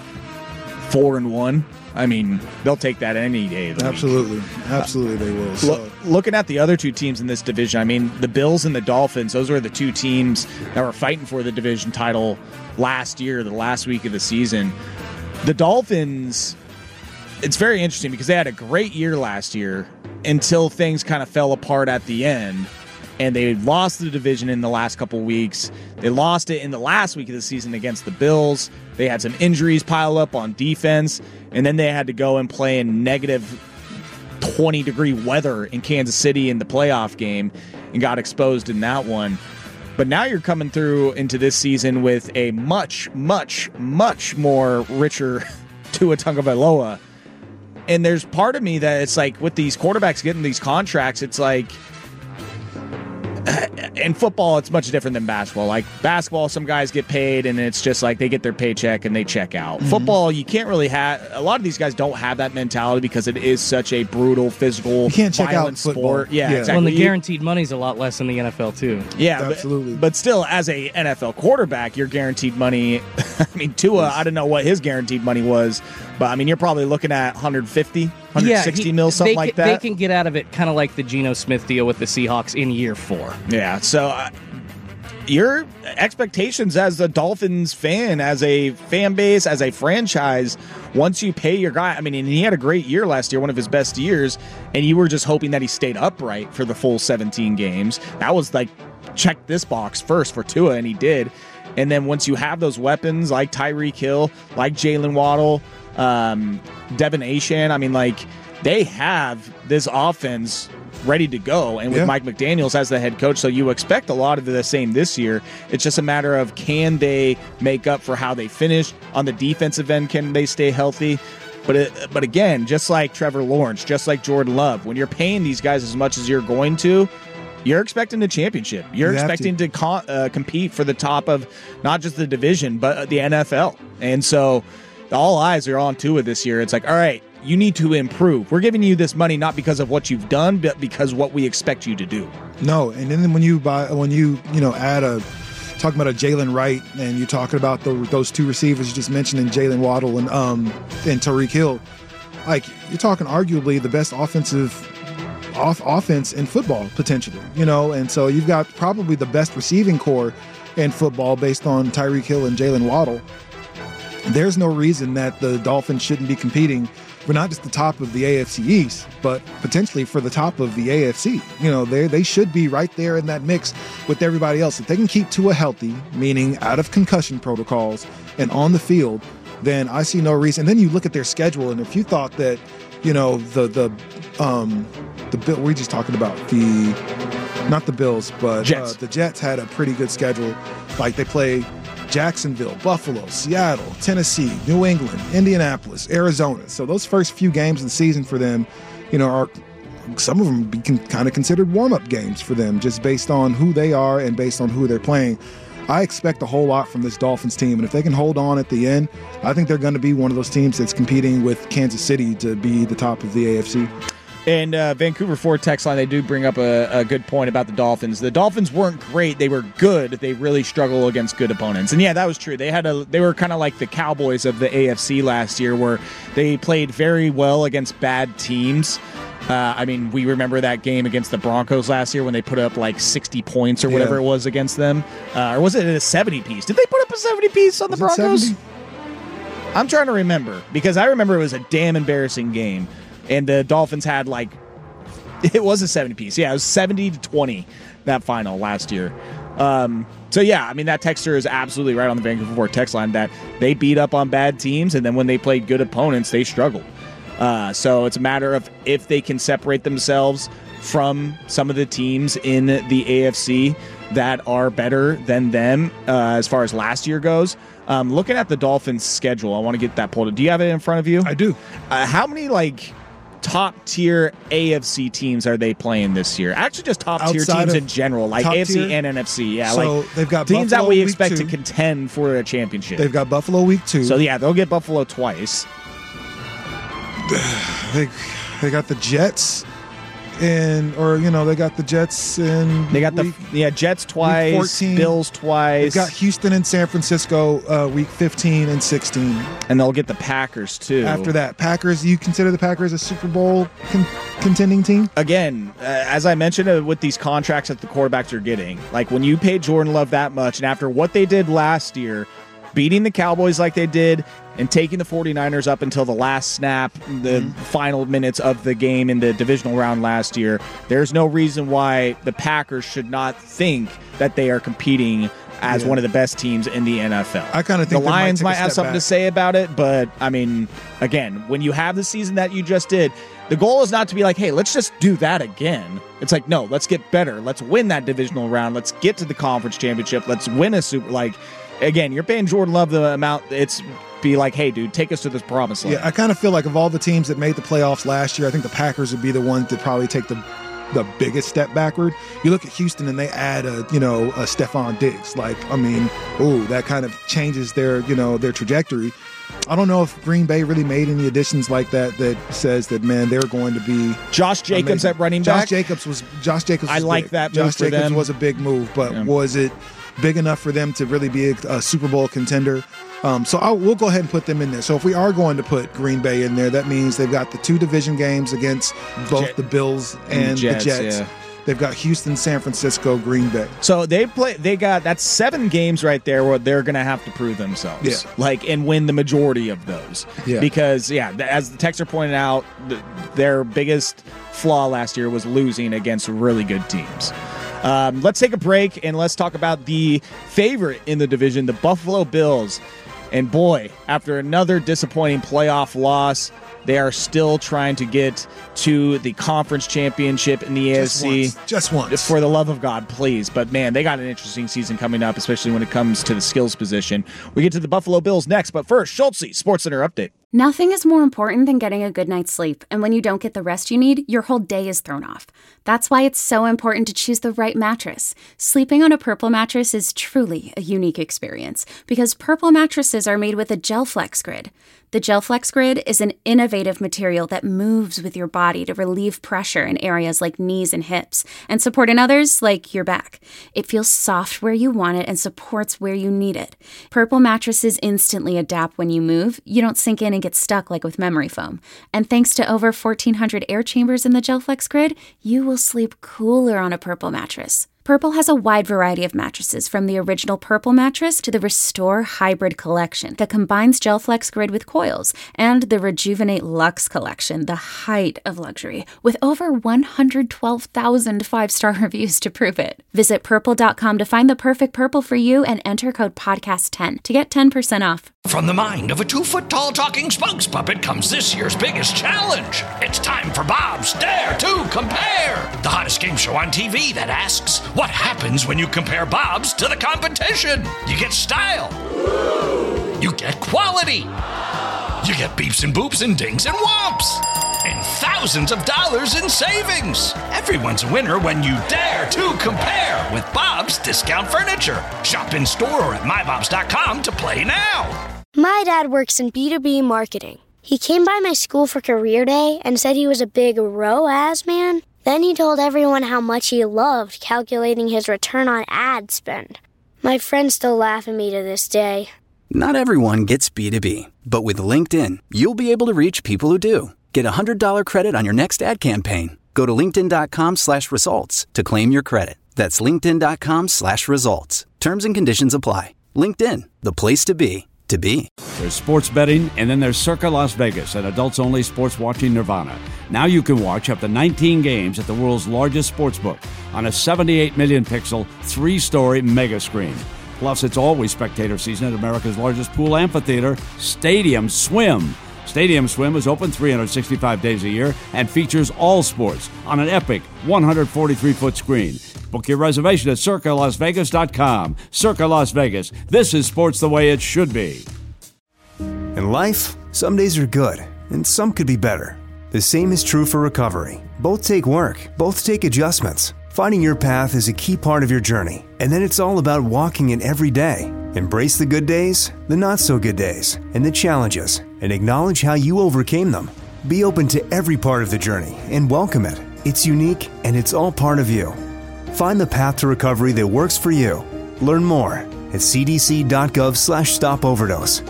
four and one, I mean, they'll take that any day of the Absolutely. week. Absolutely they will. So. Look, looking at the other two teams in this division, I mean, the Bills and the Dolphins, those were the two teams that were fighting for the division title last year, the last week of the season. The Dolphins, it's very interesting because they had a great year last year until things kind of fell apart at the end. And they lost the division in the last couple weeks. They lost it in the last week of the season against the Bills. They had some injuries pile up on defense. And then they had to go and play in negative twenty degree weather in Kansas City in the playoff game and got exposed in that one. But now you're coming through into this season with a much, much, much more richer Tua Tagovailoa. And there's part of me that it's like with these quarterbacks getting these contracts, it's like in football, it's much different than basketball. Like basketball, some guys get paid and it's just like they get their paycheck and they check out. Mm-hmm. Football, you can't really have, a lot of these guys don't have that mentality because it is such a brutal, physical, you can't check violent out football. sport. Yeah, yeah. exactly. Well, and the guaranteed money's a lot less in the N F L too. Yeah, absolutely. But, but still, as a N F L quarterback, your guaranteed money, I mean, Tua, I don't know what his guaranteed money was, but I mean, you're probably looking at one fifty, one sixty yeah, he, mil, something they like can, that. They can get out of it kind of like the Geno Smith deal with the Seahawks in year four. Yeah, so uh, your expectations as a Dolphins fan, as a fan base, as a franchise, once you pay your guy, I mean, and he had a great year last year, one of his best years, and you were just hoping that he stayed upright for the full seventeen games. That was like, check this box first for Tua, and he did. And then once you have those weapons like Tyreek Hill, like Jalen Waddle, um, Devin Achane, I mean, like, they have this offense ready to go. And with yeah. Mike McDaniels as the head coach, so you expect a lot of the same this year. It's just a matter of, can they make up for how they finished? On the defensive end, can they stay healthy? But it, but again, just like Trevor Lawrence, just like Jordan Love, when you're paying these guys as much as you're going to, you're expecting a championship. You're you expecting to, to con- uh, compete for the top of not just the division, but the N F L. And so all eyes are on Tua this year. It's like, all right, you need to improve. We're giving you this money not because of what you've done, but because what we expect you to do. No, and then when you buy, when you you know add a talking about a Jalen Wright, and you're talking about the, those two receivers you just mentioned, and Jalen Waddle and um and Tyreek Hill, like you're talking arguably the best offensive off offense in football potentially, you know, and so you've got probably the best receiving core in football based on Tyreek Hill and Jalen Waddle. There's no reason that the Dolphins shouldn't be competing for not just the top of the A F C East, but potentially for the top of the A F C. You know, they they should be right there in that mix with everybody else. If they can keep Tua healthy, meaning out of concussion protocols and on the field, then I see no reason. And then you look at their schedule, and if you thought that, you know, the the um the bill we're just talking about the not the Bills, but Jets. Uh, the Jets had a pretty good schedule. Like they play Jacksonville, Buffalo, Seattle, Tennessee, New England, Indianapolis, Arizona. So those first few games of the season for them, you know, are some of them be kind of considered warm-up games for them, just based on who they are and based on who they're playing. I expect a whole lot from this Dolphins team, and if they can hold on at the end, I think they're going to be one of those teams that's competing with Kansas City to be the top of the A F C. And uh, Vancouver Ford text line, they do bring up a, a good point about the Dolphins. The Dolphins weren't great; they were good. They really struggle against good opponents, and yeah, that was true. They had a, they were kind of like the Cowboys of the A F C last year, where they played very well against bad teams. Uh, I mean, we remember that game against the Broncos last year when they put up like sixty points or whatever yeah. it was against them, uh, or was it a seventy piece? Did they put up a seventy piece on was the Broncos? I'm trying to remember because I remember it was a damn embarrassing game. And the Dolphins had like, it was a seventy piece. Yeah, it was seventy to twenty, that final last year. Um, so yeah, I mean, that texter is absolutely right on the Vancouver Ford text line that they beat up on bad teams, and then when they played good opponents, they struggled. Uh, so it's a matter of if they can separate themselves from some of the teams in the A F C that are better than them uh, as far as last year goes. Um, looking at the Dolphins' schedule, I want to get that pulled up. Do you have it in front of you? I do. Uh, how many, like, top-tier A F C teams are they playing this year? Actually, just top-tier teams in general, like A F C tier? And N F C. Yeah, so like they've got teams Buffalo that we week expect two. to contend for a championship. They've got Buffalo week two. So, yeah, they'll get Buffalo twice. They, they got the Jets. And or you know they got the Jets in they got week, the yeah Jets twice, Bills twice. They've got Houston and San Francisco uh, week fifteen and sixteen, and they'll get the Packers too. After that, Packers. You consider the Packers a Super Bowl con- contending team? Again, uh, as I mentioned, uh, with these contracts that the quarterbacks are getting, like when you pay Jordan Love that much, and after what they did last year, beating the Cowboys like they did, and taking the 49ers up until the last snap, the mm-hmm. final minutes of the game in the divisional round last year, there's no reason why the Packers should not think that they are competing as yeah. one of the best teams in the N F L. I kind of think the Lions might, might have something back. to say about it, but I mean, again, when you have the season that you just did, the goal is not to be like, hey, let's just do that again. It's like, no, let's get better. Let's win that divisional round. Let's get to the conference championship. Let's win a super, like, again, you're paying Jordan Love the amount. It's be like, hey, dude, take us to this promised land. Yeah, I kind of feel like of all the teams that made the playoffs last year, I think the Packers would be the ones that probably take the the biggest step backward. You look at Houston and they add a, you know, a Stephon Diggs. Like, I mean, oh, that kind of changes their, you know, their trajectory. I don't know if Green Bay really made any additions like that that says that, man, they're going to be Josh Jacobs amazing. at running back. Josh Jacobs was Josh Jacobs. Was I like big. that. Josh move Jacobs for them. was a big move, but yeah. was it big enough for them to really be a, a Super Bowl contender? Um, so I'll, we'll go ahead and put them in there. So if we are going to put Green Bay in there, that means they've got the two division games against both Jet, the Bills and, and the Jets. The Jets. Yeah. They've got Houston, San Francisco, Green Bay. So they play. They got that's seven games right there where they're going to have to prove themselves, yeah. like and win the majority of those. Yeah. Because yeah, as the texter pointed out, the, their biggest flaw last year was losing against really good teams. Um, let's take a break and let's talk about the favorite in the division, the Buffalo Bills. And boy, after another disappointing playoff loss, they are still trying to get to the conference championship in the Just A F C. Once. Just once. For the love of God, please. But man, they got an interesting season coming up, especially when it comes to the skills position. We get to the Buffalo Bills next, but first, Schultz, Sports Center update. Nothing is more important than getting a good night's sleep, and when you don't get the rest you need, your whole day is thrown off. That's why it's so important to choose the right mattress. Sleeping on a Purple mattress is truly a unique experience, because Purple mattresses are made with a GelFlex Grid. The GelFlex Grid is an innovative material that moves with your body to relieve pressure in areas like knees and hips, and support in others like your back. It feels soft where you want it and supports where you need it. Purple mattresses instantly adapt when you move. You don't sink in and get stuck like with memory foam. And thanks to over fourteen hundred air chambers in the GelFlex Grid, you will sleep cooler on a Purple mattress. Purple has a wide variety of mattresses, from the original Purple mattress to the Restore Hybrid collection that combines GelFlex Grid with coils, and the Rejuvenate Luxe collection, the height of luxury, with over one hundred twelve thousand five-star reviews to prove it. Visit purple dot com to find the perfect Purple for you and enter code podcast ten to get ten percent off. From the mind of a two-foot-tall talking Spunks puppet comes this year's biggest challenge. It's time for Bob's Dare to Compare, the hottest game show on T V that asks, what happens when you compare Bob's to the competition? You get style. You get quality. You get beeps and boops and dings and whomps. And thousands of dollars in savings. Everyone's a winner when you dare to compare with Bob's Discount Furniture. Shop in store or at my bobs dot com to play now. My dad works in B two B marketing. He came by my school for career day and said he was a big R O A S man. Then he told everyone how much he loved calculating his return on ad spend. My friends still laugh at me to this day. Not everyone gets B two B, but with LinkedIn, you'll be able to reach people who do. Get a one hundred dollars credit on your next ad campaign. Go to linkedin.com slash results to claim your credit. That's linkedin.com slash results. Terms and conditions apply. LinkedIn, the place to be, to be. There's sports betting, and then there's Circa Las Vegas, an adults-only sports watching nirvana. Now you can watch up to nineteen games at the world's largest sportsbook on a seventy-eight million pixel, three-story mega screen. Plus, it's always spectator season at America's largest pool amphitheater, Stadium Swim. Stadium Swim is open three hundred sixty-five days a year and features all sports on an epic one hundred forty-three foot screen. Book your reservation at circa las vegas dot com. Circa Las Vegas. This is sports the way it should be. In life, some days are good, and some could be better. The same is true for recovery. Both take work, both take adjustments. Finding your path is a key part of your journey, and then it's all about walking it every day. Embrace the good days, the not-so-good days, and the challenges, and acknowledge how you overcame them. Be open to every part of the journey and welcome it. It's unique, and it's all part of you. Find the path to recovery that works for you. Learn more at cdc.gov slash stop overdose.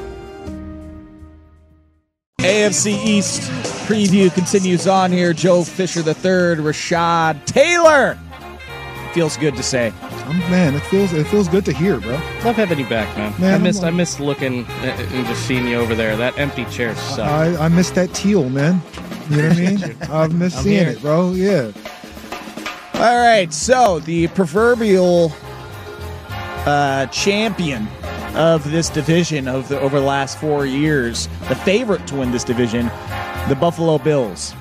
A F C East preview continues on here. Joe Fisher the third, Rashad Taylor. Feels good to say. Um, man, it feels it feels good to hear, bro. Love having you back, man. man I missed I missed looking and just seeing you over there. That empty chair sucks. I, I missed that teal, man. You know what I mean? I've missed I'm seeing here. it, bro. Yeah. All right, so the proverbial uh, champion of this division of the, over the last four years, the favorite to win this division, the Buffalo Bills.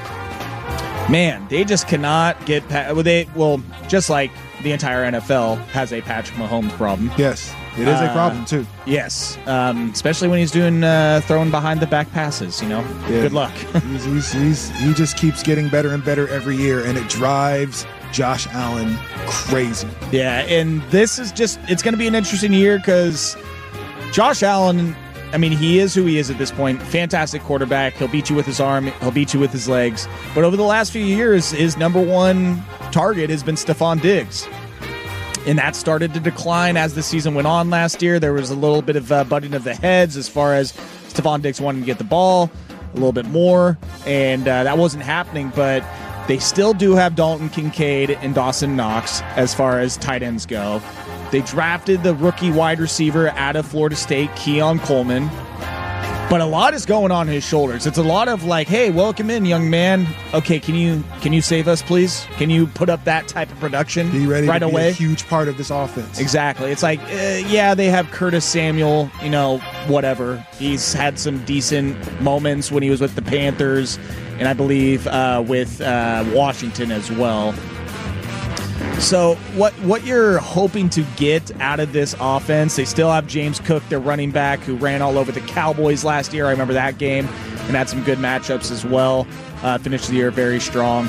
Man, they just cannot get past. Well, they well, just like the entire N F L has a Patrick Mahomes problem. Yes, it is uh, a problem too. Yes, um, especially when he's doing uh, throwing behind the back passes. You know, yeah. Good luck. he's, he's, he's, he just keeps getting better and better every year, and it drives Josh Allen crazy. Yeah, and this is just, it's going to be an interesting year because Josh Allen, I mean, he is who he is at this point. Fantastic quarterback. He'll beat you with his arm. He'll beat you with his legs. But over the last few years, his number one target has been Stephon Diggs. And that started to decline as the season went on last year. There was a little bit of uh, butting of the heads as far as Stephon Diggs wanting to get the ball a little bit more. And uh, that wasn't happening, but they still do have Dalton Kincaid and Dawson Knox as far as tight ends go. They drafted the rookie wide receiver out of Florida State, Keon Coleman. But a lot is going on his shoulders. It's a lot of like, hey, welcome in, young man. Okay, can you can you save us, please? Can you put up that type of production be ready right to be away? A huge part of this offense. Exactly. It's like, uh, yeah, they have Curtis Samuel, you know, whatever. He's had some decent moments when he was with the Panthers, and I believe uh, with uh, Washington as well. So what what you're hoping to get out of this offense, they still have James Cook, their running back, who ran all over the Cowboys last year. I remember that game and had some good matchups as well. Uh, finished the year very strong.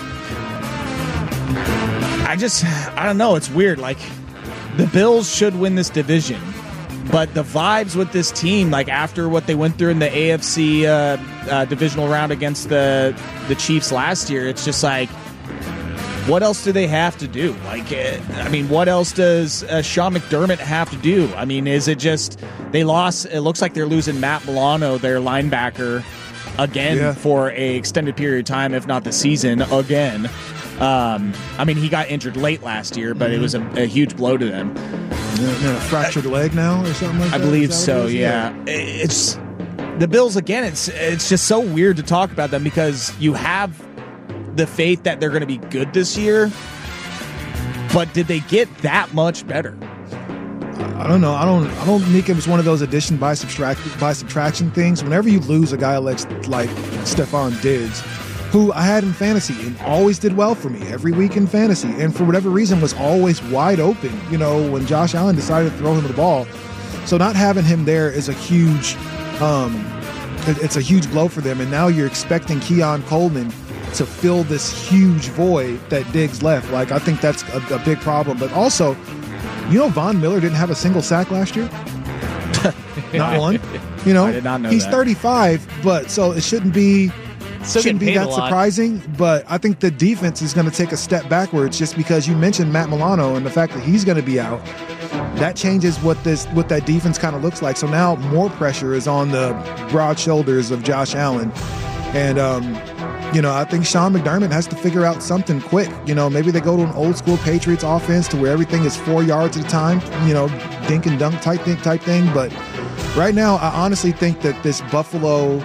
I just, I don't know. It's weird. Like, the Bills should win this division, but the vibes with this team, like after what they went through in the A F C uh, uh, divisional round against the, the Chiefs last year, it's just like, what else do they have to do? Like, uh, I mean, what else does uh, Sean McDermott have to do? I mean, is it just they lost? It looks like they're losing Matt Milano, their linebacker, again yeah. for a extended period of time, if not the season again. Um, I mean, he got injured late last year, but mm-hmm. it was a, a huge blow to them. Yeah, yeah, fractured leg now or something like that? I believe so, yeah. yeah. It's the Bills, again, it's it's just so weird to talk about them because you have the faith that they're going to be good this year, but did they get that much better? I don't know. I don't. I don't think it was one of those addition by subtract by subtraction things. Whenever you lose a guy like like Stephon Diggs, who I had in fantasy and always did well for me every week in fantasy, and for whatever reason was always wide open. You know, when Josh Allen decided to throw him the ball, so not having him there is a huge. Um, it's a huge blow for them, and now you're expecting Keon Coleman to fill this huge void that Diggs left. Like, I think that's a, a big problem. But also, you know, Von Miller didn't have a single sack last year. Not one. You know, I did not know he's that. thirty-five, but so it shouldn't be Still shouldn't getting be paid that a lot. surprising. But I think the defense is going to take a step backwards just because you mentioned Matt Milano and the fact that he's going to be out. That changes what this what that defense kind of looks like. So now more pressure is on the broad shoulders of Josh Allen, and um, you know I think Sean McDermott has to figure out something quick. You know, maybe they go to an old school Patriots offense to where everything is four yards at a time. You know, dink and dunk type thing type thing. But right now, I honestly think that this Buffalo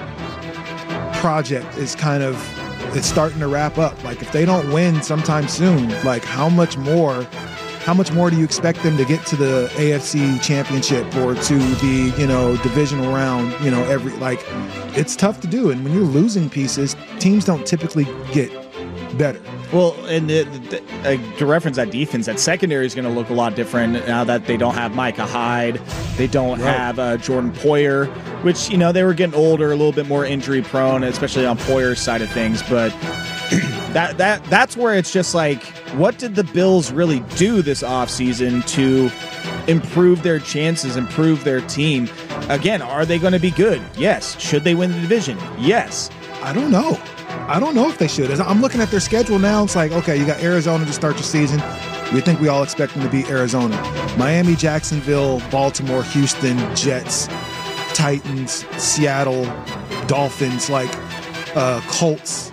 project is kind of it's starting to wrap up. Like if they don't win sometime soon, like how much more how much more do you expect them to get to the A F C championship or to the, you know, divisional round, you know, every like it's tough to do. And when you're losing pieces, teams don't typically get better. Well, and the, the, uh, to reference that defense, that secondary is going to look a lot different now that they don't have Micah Hyde. They don't Right. have uh, Jordan Poyer, which, you know, they were getting older, a little bit more injury prone, especially on Poyer's side of things. But that that that's where it's just like, what did the Bills really do this offseason to improve their chances, improve their team? Again, are they going to be good? Yes. Should they win the division? Yes. I don't know. I don't know if they should. As I'm looking at their schedule now, it's like, okay, you got Arizona to start your season. We think we all expect them to beat Arizona. Miami, Jacksonville, Baltimore, Houston, Jets, Titans, Seattle, Dolphins, like uh, Colts.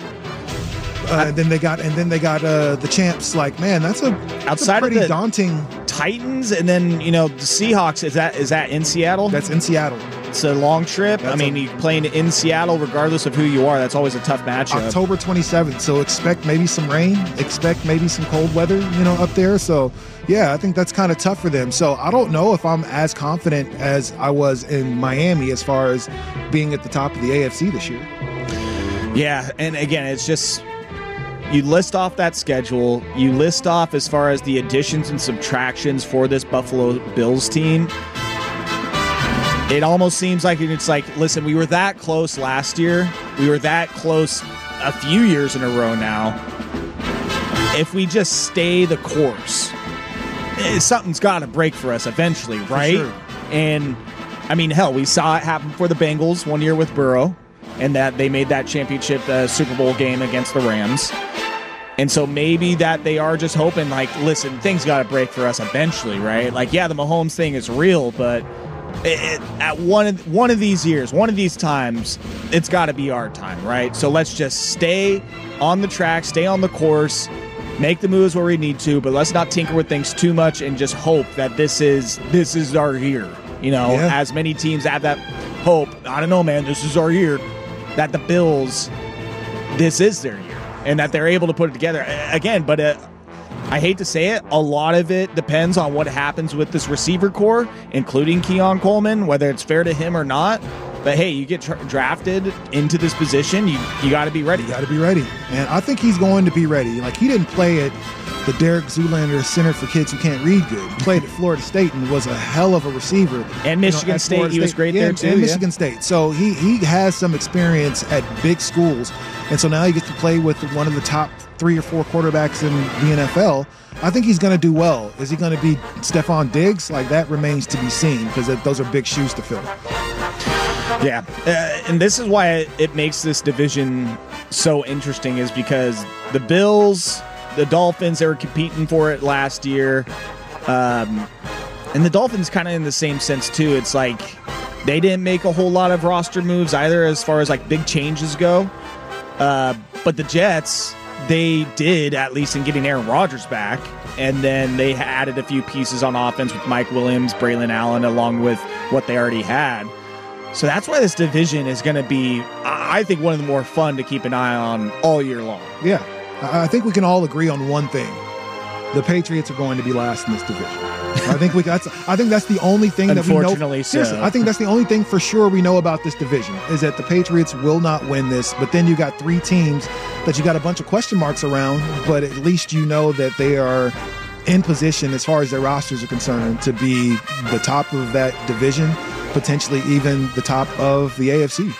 Uh, and then they got, and then they got uh, the champs. Like, man, that's a, that's Outside a pretty of the daunting. Titans, and then, you know, the Seahawks. Is that is that in Seattle? That's in Seattle. It's a long trip. That's I mean, a- you playing in Seattle, regardless of who you are, that's always a tough matchup. October twenty-seventh. So expect maybe some rain, expect maybe some cold weather, you know, up there. So yeah, I think that's kind of tough for them. So I don't know if I'm as confident as I was in Miami as far as being at the top of the A F C this year. Yeah, and again, it's just you list off that schedule, you list off as far as the additions and subtractions for this Buffalo Bills team. It almost seems like it's like, listen, we were that close last year. We were that close a few years in a row now. If we just stay the course, eh, something's got to break for us eventually, right? sure. And, I mean, hell, we saw it happen for the Bengals one year with Burrow, and that they made that championship uh, Super Bowl game against the Rams. And so maybe that they are just hoping, like, listen, things got to break for us eventually, right? Like, yeah, the Mahomes thing is real, but it, it, at one of, one of these years, one of these times, it's got to be our time, right? So let's just stay on the track, stay on the course, make the moves where we need to, but let's not tinker with things too much and just hope that this is this is our year. You know, Yeah. as many teams have that hope, I don't know, man, this is our year, that the Bills, this is their year, and that they're able to put it together. A- Again, but uh, I hate to say it, a lot of it depends on what happens with this receiver core, including Keon Coleman, whether it's fair to him or not. But hey, you get tra- drafted into this position, you you got to be ready. You got to be ready. And I think he's going to be ready. Like, he didn't play at the Derek Zoolander Center for Kids Who Can't Read Good. He played at Florida State and was a hell of a receiver. And Michigan You know, at State, Florida he was State. great Yeah, there and- too. And yeah. Michigan State. So he, he has some experience at big schools. And so now he gets to play with one of the top three or four quarterbacks in the N F L. I think he's going to do well. Is he going to be Stephon Diggs? Like, that remains to be seen, because those are big shoes to fill. Yeah, uh, and this is why it makes this division so interesting, is because the Bills, the Dolphins, they were competing for it last year, um, and the Dolphins kind of in the same sense too. It's like they didn't make a whole lot of roster moves either, as far as like big changes go, uh, but the Jets, they did, at least in getting Aaron Rodgers back, and then they added a few pieces on offense with Mike Williams, Braylon Allen, along with what they already had. So that's why this division is going to be, I think, one of the more fun to keep an eye on all year long. Yeah. I I think we can all agree on one thing. The Patriots are going to be last in this division. I think we that's I think that's the only thing that we know. Unfortunately so. Seriously, I think that's the only thing for sure we know about this division, is that the Patriots will not win this, but then you got three teams that you got a bunch of question marks around, but at least you know that they are in position, as far as their rosters are concerned, to be the top of that division, potentially even the top of the A F C.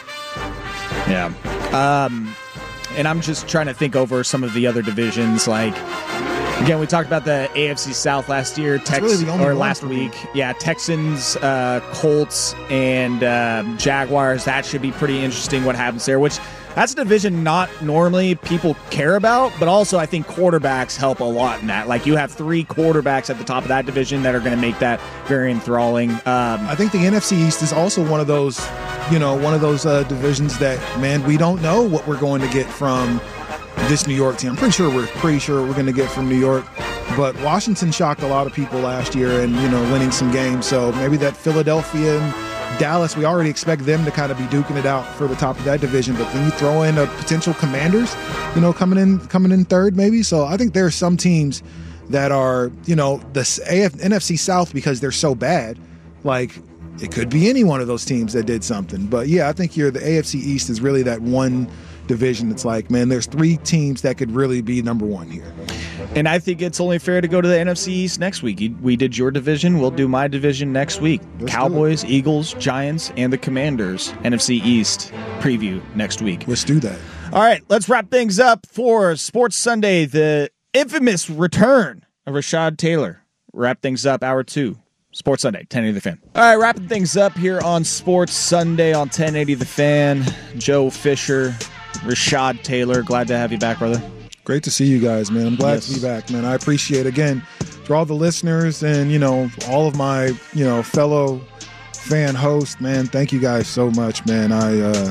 Yeah. Um, and I'm just trying to think over some of the other divisions. Like, Again, we talked about the A F C South last year, Tex- really the only or one last for me. week. Yeah, Texans, uh, Colts, and um, Jaguars. That should be pretty interesting what happens there, which that's a division not normally people care about, but also I think quarterbacks help a lot in that. Like you have three quarterbacks at the top of that division that are going to make that very enthralling. Um, I think the N F C East is also one of those, you know, one of those uh, divisions that, man, we don't know what we're going to get from this New York team. I'm pretty sure we're pretty sure we're going to get from New York, but Washington shocked a lot of people last year and, you know, winning some games. So maybe that Philadelphia and Dallas, we already expect them to kind of be duking it out for the top of that division. But then you throw in a potential Commanders, you know, coming in coming in third maybe. So I think there are some teams that are, you know, the A F, N F C South, because they're so bad, like it could be any one of those teams that did something. But yeah, I think you're the A F C East is really that one division. It's like, man, there's three teams that could really be number one here. And I think it's only fair to go to the N F C East next week. We did your division. We'll do my division next week. Let's Cowboys, Eagles, Giants, and the Commanders. N F C East preview next week. Let's do that. All right, let's wrap things up for Sports Sunday. The infamous return of Rashad Taylor. Wrap things up, hour two. Sports Sunday, ten eighty The Fan. All right, wrapping things up here on Sports Sunday on ten eighty The Fan. Joe Fisher, Rashad Taylor, glad to have you back, brother. Great to see you guys, man. I'm glad Yes. to be back, man. I appreciate, again, for all the listeners and, you know, all of my, you know, fellow fan hosts, man, thank you guys so much, man. I, uh,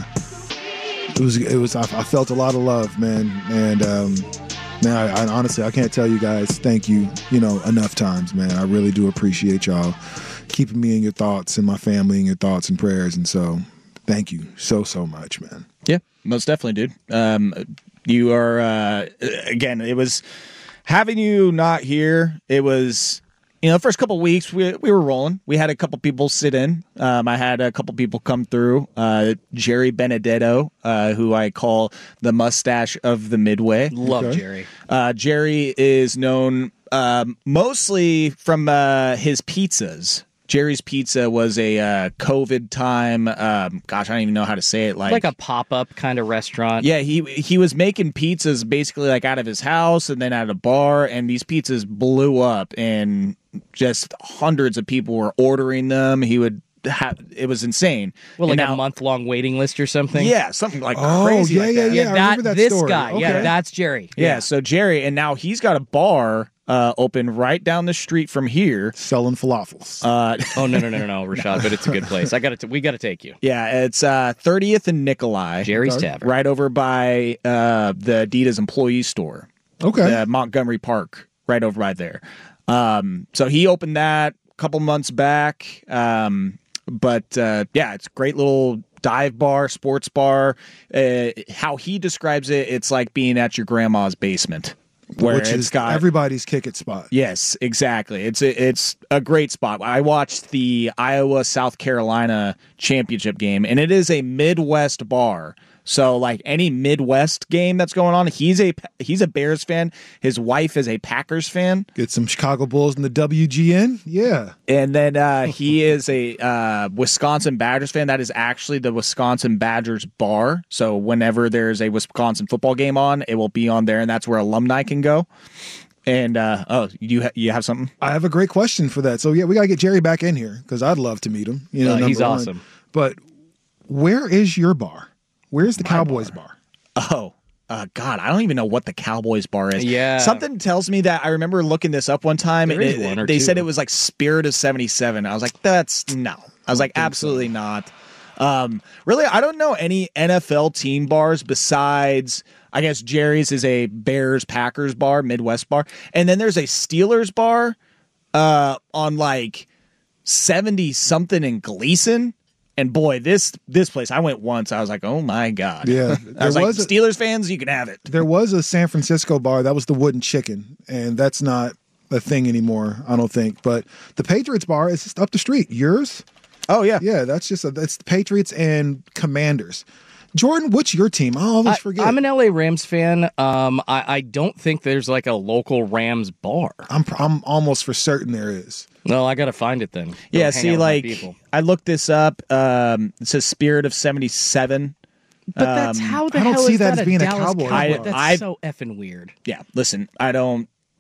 it was, it was, I, I felt a lot of love, man. And, um, man, I, I honestly, I can't tell you guys thank you, you know, enough times, man. I really do appreciate y'all keeping me in your thoughts and my family in your thoughts and prayers. And so thank you so, so much, man. Yeah, most definitely, dude. Um, you are, uh, again, it was having you not here. It was, you know, the first couple of weeks we we were rolling. We had a couple people sit in. Um, I had a couple people come through. Uh, Jerry Benedetto, uh, who I call the mustache of the Midway. Love Okay. Jerry. Uh, Jerry is known um, mostly from uh, his pizzas. Jerry's Pizza was a uh, COVID time. Um, gosh, I don't even know how to say it. Like, like a pop-up kind of restaurant. Yeah, he he was making pizzas basically like out of his house and then at a bar, and these pizzas blew up, and just hundreds of people were ordering them. He would have it was insane. Well, like And a now- month-long waiting list or something. Yeah, something like Oh, crazy. yeah, like yeah, that. yeah. I remember that, that this story. guy. Yeah, Okay. that's Jerry. Yeah, so Jerry, and now he's got a bar uh, open right down the street from here, selling falafels. Uh, Oh no no no no no, Rashad, but it's a good place. I got to. We got to take you. Yeah, it's uh, thirtieth and Nikolai. Jerry's Tavern. Right over by uh, the Adidas employee store. Okay. Uh, Montgomery Park, right over by there. Um, so he opened that a couple months back. Um, but uh, yeah, it's a great little dive bar, sports bar. Uh, how he describes it, it's like being at your grandma's basement. Where Which it's is got everybody's kick it spot. Yes, exactly. It's a, it's a great spot. I watched the Iowa South Carolina championship game, and it is a Midwest bar. So, like any Midwest game that's going on, he's a he's a Bears fan. His wife is a Packers fan. Get some Chicago Bulls in the W G N. Yeah. And then uh, he is a uh, Wisconsin Badgers fan. That is actually the Wisconsin Badgers bar. So whenever there's a Wisconsin football game on, it will be on there, and that's where alumni can go. And uh, oh, you ha- you have something? I have a great question for that. So yeah, we got to get Jerry back in here because I'd love to meet him. You know, Uh, number he's one. awesome. But where is your bar? Where's the Cowboys bar? Oh, uh, God, I don't even know what the Cowboys bar is. Yeah. Something tells me that I remember looking this up one time. There and is it- one or they two. said it was like Spirit of seventy-seven. I was like, that's no. I was like, absolutely not. Um, really, I don't know any N F L team bars besides, I guess Jerry's is a Bears Packers bar, Midwest bar. And then there's a Steelers bar uh, on like seventy something in Gleason. And boy, this this place, I went once. I was like, oh my God. Yeah. I was There like, was a- Steelers fans, you can have it. There was a San Francisco bar that was the Wooden Chicken, and that's not a thing anymore, I don't think. But the Patriots bar is just up the street. Yours? Oh yeah, yeah. That's just a, that's the Patriots and Commanders. Jordan, what's your team? I always I, forget. I'm an L A Rams fan. Um, I, I don't think there's like a local Rams bar. I'm I'm almost for certain there is. No, I got to find it then. Go Yeah, hang see, out with my like people. I looked this up. Um, it says Spirit of seventy-seven. But that's Um, how the I don't hell see is that that as a being a Dallas Cowboy Cowboy? bar. That's I- so effing weird. Yeah, listen, I don't.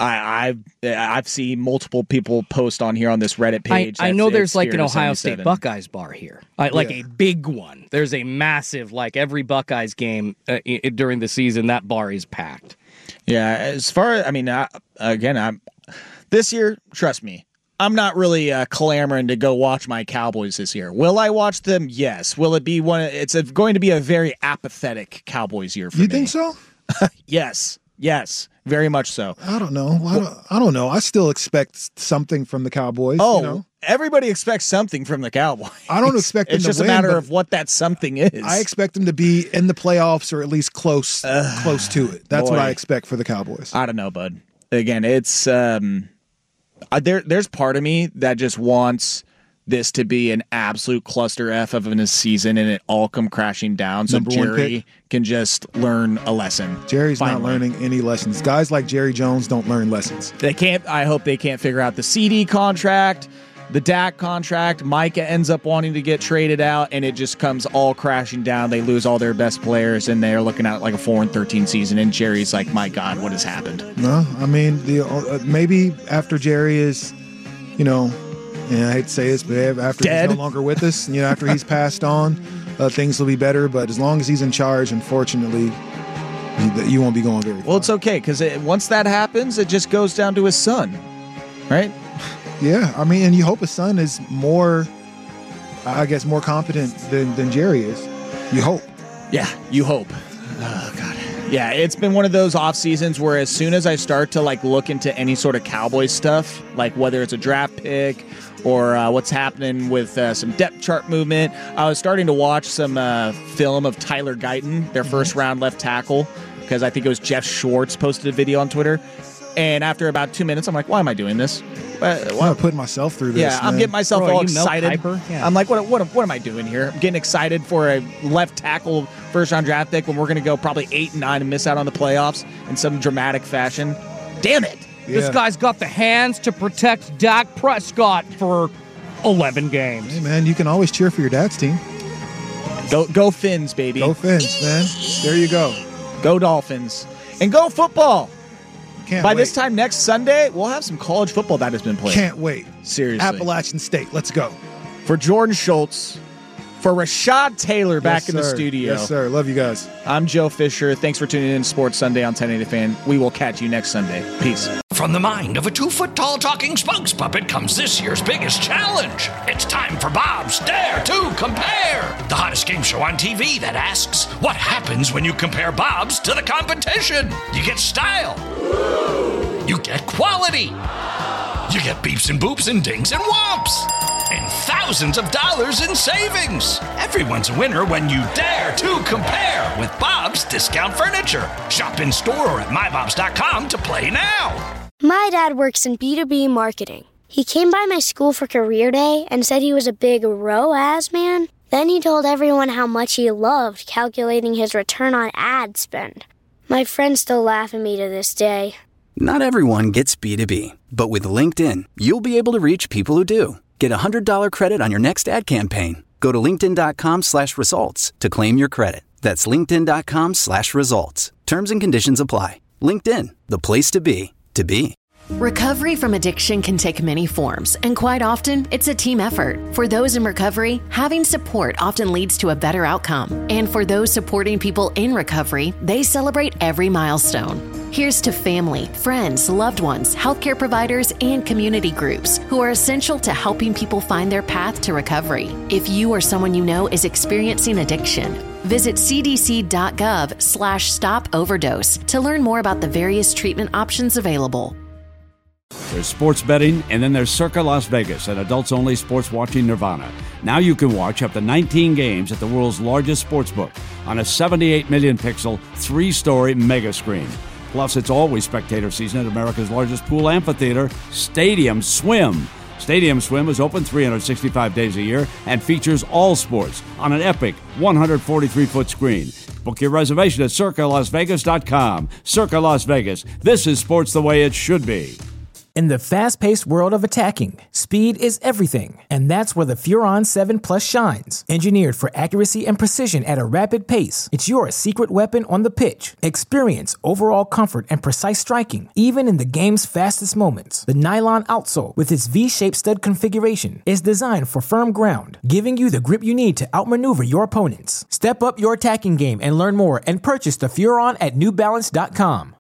I, I've I've seen multiple people post on here on this Reddit page. I, I know there's like an Experience Ohio State seventy-seven. Buckeyes bar here, I, like Yeah. a big one. There's a massive, like every Buckeyes game uh, i- during the season, that bar is packed. Yeah, as far as I mean, I, again, I'm this year. Trust me, I'm not really uh, clamoring to go watch my Cowboys this year. Will I watch them? Yes. Will it be one? It's a, going to be a very apathetic Cowboys year for You me. think so? Yes. Yes. Very much so. I don't know. I don't, I don't know. I still expect something from the Cowboys. Oh, you know? everybody expects something from the Cowboys. I don't expect them It's to just win, a matter but of what that something is. I expect them to be in the playoffs or at least close, close to it. That's boy. what I expect for the Cowboys. I don't know, bud. Again, it's um, uh, there. There's part of me that just wants this to be an absolute cluster F of a season and it all come crashing down, so Number one Jerry pick. can just learn a lesson. Jerry's not Finally. learning any lessons. Guys like Jerry Jones don't learn lessons. They can't. I hope they can't figure out the C D contract, the Dak contract. Micah ends up wanting to get traded out, and it just comes all crashing down. They lose all their best players, and they're looking at like a four and thirteen season. And Jerry's like, "My God, what has happened?" No, I mean, the uh, maybe after Jerry is, you know, and I hate to say this, but after Dead? he's no longer with us, you know, after he's passed on, uh, things will be better. But as long as he's in charge, unfortunately, you, you won't be going very far. Well, it's okay because once that happens, it just goes down to his son, right? Yeah, I mean, and you hope his son is more, I guess, more competent than, than Jerry is. You hope. Yeah, you hope. Oh, God. Yeah, it's been one of those off seasons where as soon as I start to like look into any sort of Cowboys stuff, like whether it's a draft pick or uh, what's happening with uh, some depth chart movement, I was starting to watch some uh, film of Tyler Guyton, their first round left tackle, because I think it was Jeff Schwartz posted a video on Twitter. And after about two minutes, I'm like, why am I doing this? Uh, Why am I putting myself through this? Yeah, I'm man? getting myself Bro, all you Mel excited. Kiper? Yeah. I'm like, what, what, what am I doing here? I'm getting excited for a left tackle first round draft pick when we're going to go probably eight and nine and miss out on the playoffs in some dramatic fashion. Damn it. This Yeah. guy's got the hands to protect Dak Prescott for eleven games. Hey, man, you can always cheer for your dad's team. Go, go Fins, baby. Go Fins, man. There you go. Go Dolphins. And go football. Can't By wait. this time next Sunday, we'll have some college football that has been played. Can't wait. Seriously. Appalachian State. Let's go. For Jordan Schultz, for Rashad Taylor back Yes, in the sir. studio. Yes, sir. Love you guys. I'm Joe Fisher. Thanks for tuning in to Sports Sunday on ten eighty Fan. We will catch you next Sunday. Peace. From the mind of a two-foot-tall talking spokes puppet comes this year's biggest challenge. It's time for Bob's Dare to Compare, the hottest game show on T V that asks, what happens when you compare Bob's to the competition? You get style. You get quality. You get beeps and boops and dings and whomps. And thousands of dollars in savings. Everyone's a winner when you dare to compare with Bob's Discount Furniture. Shop in store or at my bobs dot com to play now. My dad works in B two B marketing. He came by my school for career day and said he was a big R O A S man. Then he told everyone how much he loved calculating his return on ad spend. My friends still laugh at me to this day. Not everyone gets B two B, but with LinkedIn, you'll be able to reach people who do. Get a one hundred dollars credit on your next ad campaign. Go to linkedin.com slash results to claim your credit. That's linkedin.com slash results. Terms and conditions apply. LinkedIn, the place to be, to be. Recovery from addiction can take many forms, and quite often, it's a team effort. For those in recovery, having support often leads to a better outcome. And for those supporting people in recovery, they celebrate every milestone. Here's to family, friends, loved ones, healthcare providers, and community groups who are essential to helping people find their path to recovery. If you or someone you know is experiencing addiction, visit cdc.gov slash stop overdose to learn more about the various treatment options available. There's sports betting, and then there's Circa Las Vegas, an adults-only sports watching nirvana. Now you can watch up to nineteen games at the world's largest sportsbook on a seventy-eight million pixel, three-story mega screen. Plus, it's always spectator season at America's largest pool amphitheater, Stadium Swim. Stadium Swim is open three hundred sixty-five days a year and features all sports on an epic one hundred forty-three foot screen. Book your reservation at circa las vegas dot com. Circa Las Vegas. This is sports the way it should be. In the fast-paced world of attacking, speed is everything, and that's where the Furon seven Plus shines. Engineered for accuracy and precision at a rapid pace, it's your secret weapon on the pitch. Experience overall comfort and precise striking, even in the game's fastest moments. The nylon outsole, with its V-shaped stud configuration, is designed for firm ground, giving you the grip you need to outmaneuver your opponents. Step up your attacking game and learn more and purchase the Furon at New Balance dot com.